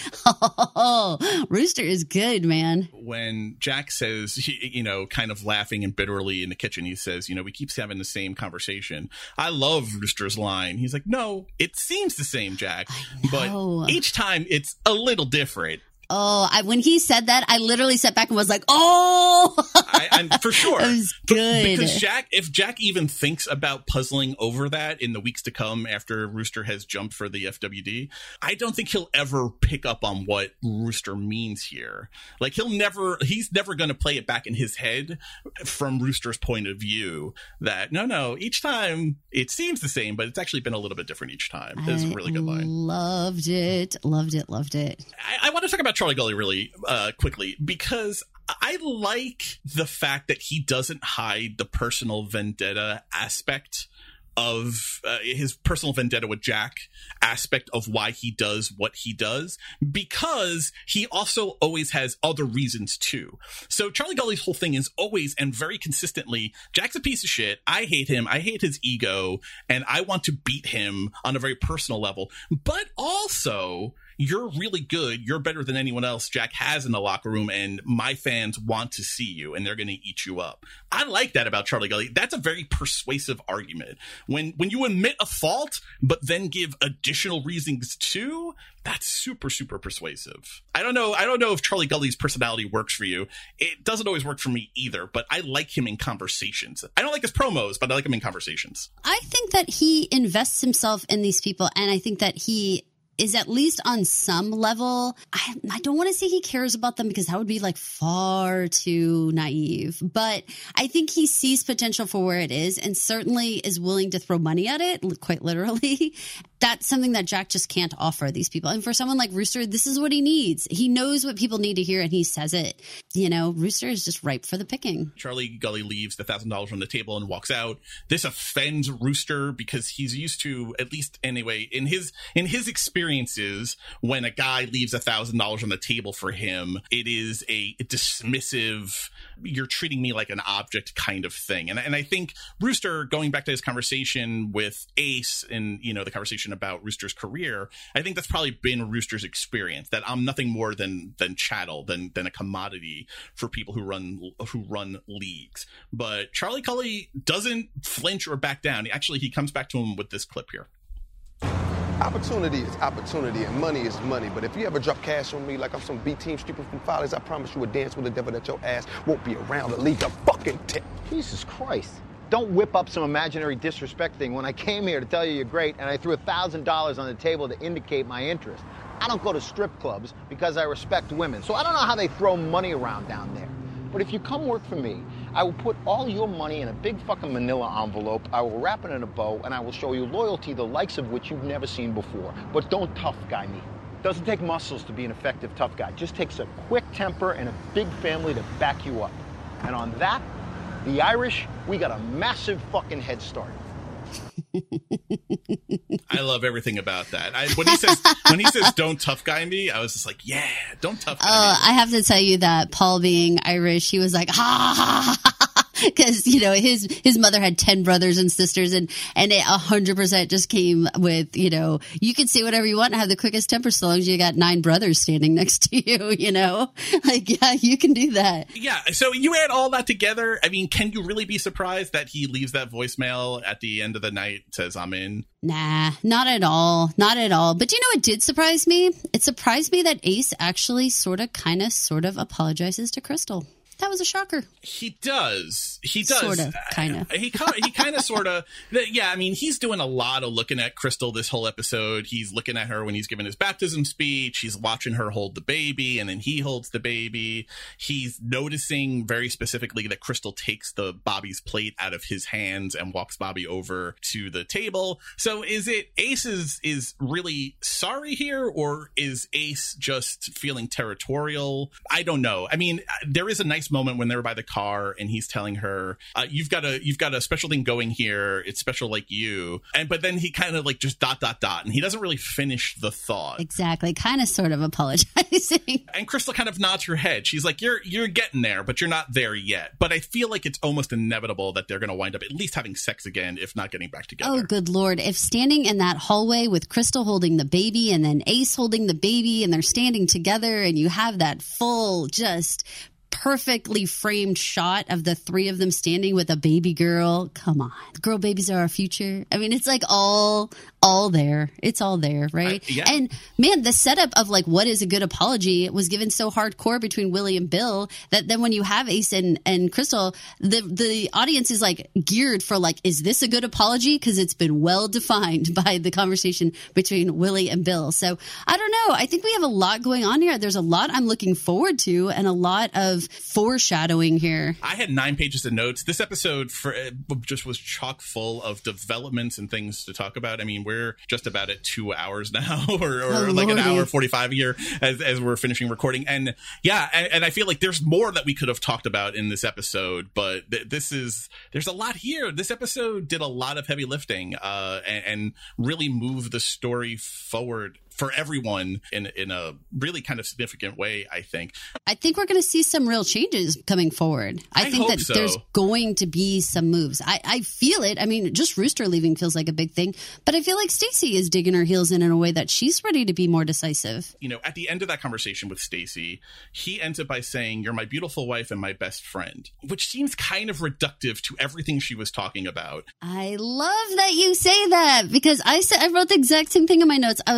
Oh, Rooster is good, man. When Jack says, he- you know, kind of laughing and bitterly in the kitchen, he says, you know, we keep having the same conversation. I love Rooster's line. He's like, no, it seems the same, Jack. know. But each time it's a little different. Oh, I, when he said that, I literally sat back and was like, oh, I, and for sure. That was good. Because Jack, if Jack even thinks about puzzling over that in the weeks to come after Rooster has jumped for the F W D, I don't think he'll ever pick up on what Rooster means here. Like he'll never, he's never going to play it back in his head from Rooster's point of view that no, no, each time it seems the same, but it's actually been a little bit different each time. It's a really good line. Loved it. Loved it. Loved it. I, I want to talk about Charlie Gully really uh, quickly because I like the fact that he doesn't hide the personal vendetta aspect of uh, his personal vendetta with Jack aspect of why he does what he does, because he also always has other reasons too. So Charlie Gully's whole thing is always and very consistently, Jack's a piece of shit. I hate him. I hate his ego. And I want to beat him on a very personal level. But also, you're really good. You're better than anyone else Jack has in the locker room, and my fans want to see you, and they're going to eat you up. I like that about Charlie Gully. That's a very persuasive argument. When when you admit a fault, but then give additional reasons too, that's super, super persuasive. I don't know. I don't know if Charlie Gully's personality works for you. It doesn't always work for me either, but I like him in conversations. I don't like his promos, but I like him in conversations. I think that he invests himself in these people, and I think that he is at least on some level. I, I don't want to say he cares about them because that would be like far too naive, but I think he sees potential for where it is and certainly is willing to throw money at it, quite literally. that's something that Jack just can't offer these people. And for someone like Rooster, this is what he needs. He knows what people need to hear and he says it. You know, Rooster is just ripe for the picking. Charlie Gully leaves the one thousand dollars on the table and walks out. This offends Rooster because he's used to, at least anyway, in his in his experiences, when a guy leaves one thousand dollars on the table for him, it is a dismissive, you're treating me like an object kind of thing. And, and I think Rooster, going back to his conversation with Ace and, you know, the conversation about Rooster's career, I think that's probably been Rooster's experience, that I'm nothing more than than chattel, than than a commodity for people who run who run leagues. But Charlie Gully doesn't flinch or back down. Actually, he comes back to him with this clip here. Opportunity is opportunity and money is money. But if you ever drop cash on me like I'm some B-team stupid from Follies, I promise you a dance with the devil that your ass won't be around to leave the fucking tip. Jesus Christ. Don't whip up some imaginary disrespect thing when I came here to tell you you're great and I threw one thousand dollars on the table to indicate my interest. I don't go to strip clubs because I respect women, so I don't know how they throw money around down there. But if you come work for me, I will put all your money in a big fucking manila envelope, I will wrap it in a bow, and I will show you loyalty the likes of which you've never seen before. But don't tough guy me. Doesn't take muscles to be an effective tough guy. Just takes a quick temper and a big family to back you up. And on that, the Irish, we got a massive fucking head start. I love everything about that. I, when he says when he says "don't tough guy me," I was just like, "Yeah, don't tough guy uh, me." I have to tell you that Paul, being Irish, he was like, "Ha ha ha." Because, you know, his his mother had ten brothers and sisters, and and it one hundred percent just came with, you know, you can say whatever you want and have the quickest temper so long as you got nine brothers standing next to you, you know? Like, yeah, you can do that. Yeah, so you add all that together. I mean, can you really be surprised that he leaves that voicemail at the end of the night, says, "I'm in"? Nah, not at all. Not at all. But you know what did surprise me? It surprised me that Ace actually sort of, kind of, sort of apologizes to Crystal. That was a shocker. He does. He does. Sort of, kind of. He, he kind of, sort of. Yeah, I mean, he's doing a lot of looking at Crystal this whole episode. He's looking at her when he's giving his baptism speech. He's watching her hold the baby, and then he holds the baby. He's noticing very specifically that Crystal takes the Bobby's plate out of his hands and walks Bobby over to the table. So is it Ace is, is really sorry here, or is Ace just feeling territorial? I don't know. I mean, there is a nice moment when they're by the car and he's telling her, uh, you've got a you've got a special thing going here, it's special like you, and but then he kind of like just dot dot dot and he doesn't really finish the thought. Exactly, kind of sort of apologizing. And Crystal kind of nods her head. She's like, you're you're getting there, but you're not there yet. But I feel like it's almost inevitable that they're going to wind up at least having sex again, if not getting back together. Oh, good Lord. If standing in that hallway with Crystal holding the baby and then Ace holding the baby and they're standing together and you have that full just perfectly framed shot of the three of them standing with a baby girl. Come on. Girl babies are our future. I mean, it's like all, all there. It's all there, right? I, yeah. And man, the setup of like, what is a good apology was given so hardcore between Willie and Bill that then when you have Ace and, and Crystal, the, the audience is like geared for like, is this a good apology? Cause it's been well defined by the conversation between Willie and Bill. So I don't know. I think we have a lot going on here. There's a lot I'm looking forward to and a lot of foreshadowing here. I had nine pages of notes. This episode for just was chock full of developments and things to talk about. I mean, we're just about at two hours now, or, or oh, like Lordy. an hour forty-five here as, as we're finishing recording. And yeah, and, and I feel like there's more that we could have talked about in this episode, but th- this is there's a lot here. This episode did a lot of heavy lifting uh, and, and really moved the story forward for everyone in in a really kind of significant way, I think. I think we're going to see some real changes coming forward. I, I think hope that so. There's going to be some moves. I, I feel it. I mean, just Rooster leaving feels like a big thing, but I feel like Stacey is digging her heels in in a way that she's ready to be more decisive. You know, at the end of that conversation with Stacey, he ends up by saying, "You're my beautiful wife and my best friend," which seems kind of reductive to everything she was talking about. I love that you say that because I said I wrote the exact same thing in my notes. I was like,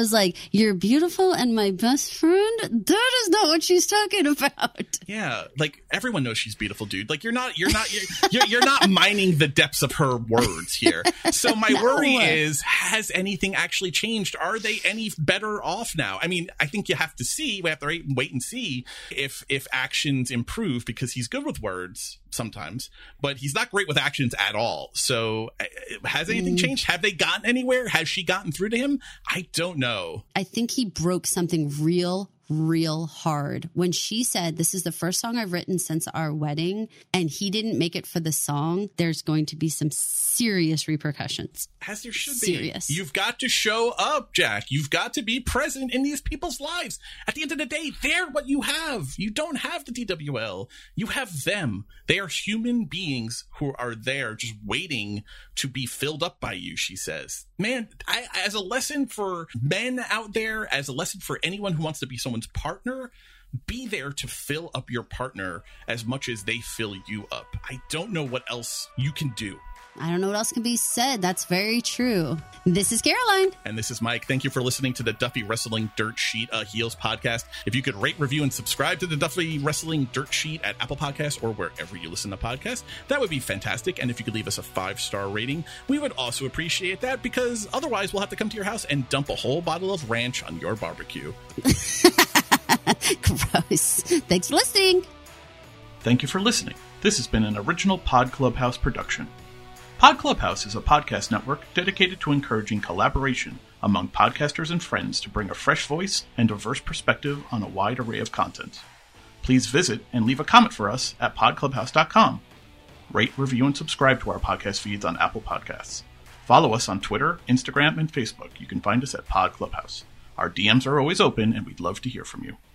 You're beautiful and my best friend? That is not what she's talking about. Yeah, like everyone knows she's beautiful, dude. Like you're not, you're not, you're, you're, you're not mining the depths of her words here. So my no. worry is, has anything actually changed? Are they any better off now? I mean, I think you have to see, we have to wait and see if, if actions improve, because he's good with words sometimes, but he's not great with actions at all. So has anything mm. changed? Have they gotten anywhere? Has she gotten through to him? I don't know. I think he broke something real, real hard when she said, this is the first song I've written since our wedding, and he didn't make it for the song. There's going to be some serious repercussions. As there should serious. be. You've got to show up, Jack. You've got to be present in these people's lives. At the end of the day, they're what you have. You don't have the D W L. You have them. They are human beings who are there just waiting to be filled up by you, she says. Man, I, as a lesson for men out there, as a lesson for anyone who wants to be someone's partner, be there to fill up your partner as much as they fill you up. I don't know what else you can do. I don't know what else can be said. That's very true. This is Caroline. And this is Mike. Thank you for listening to the Duffy Wrestling Dirt Sheet, a Heels podcast. If you could rate, review, and subscribe to the Duffy Wrestling Dirt Sheet at Apple Podcasts or wherever you listen to podcasts, that would be fantastic. And if you could leave us a five-star rating, we would also appreciate that, because otherwise we'll have to come to your house and dump a whole bottle of ranch on your barbecue. Gross. Thanks for listening. Thank you for listening. This has been an original Pod Clubhouse production. Pod Clubhouse is a podcast network dedicated to encouraging collaboration among podcasters and friends to bring a fresh voice and diverse perspective on a wide array of content. Please visit and leave a comment for us at pod clubhouse dot com. Rate, review, and subscribe to our podcast feeds on Apple Podcasts. Follow us on Twitter, Instagram, and Facebook. You can find us at Pod Clubhouse. Our D Ms are always open, and we'd love to hear from you.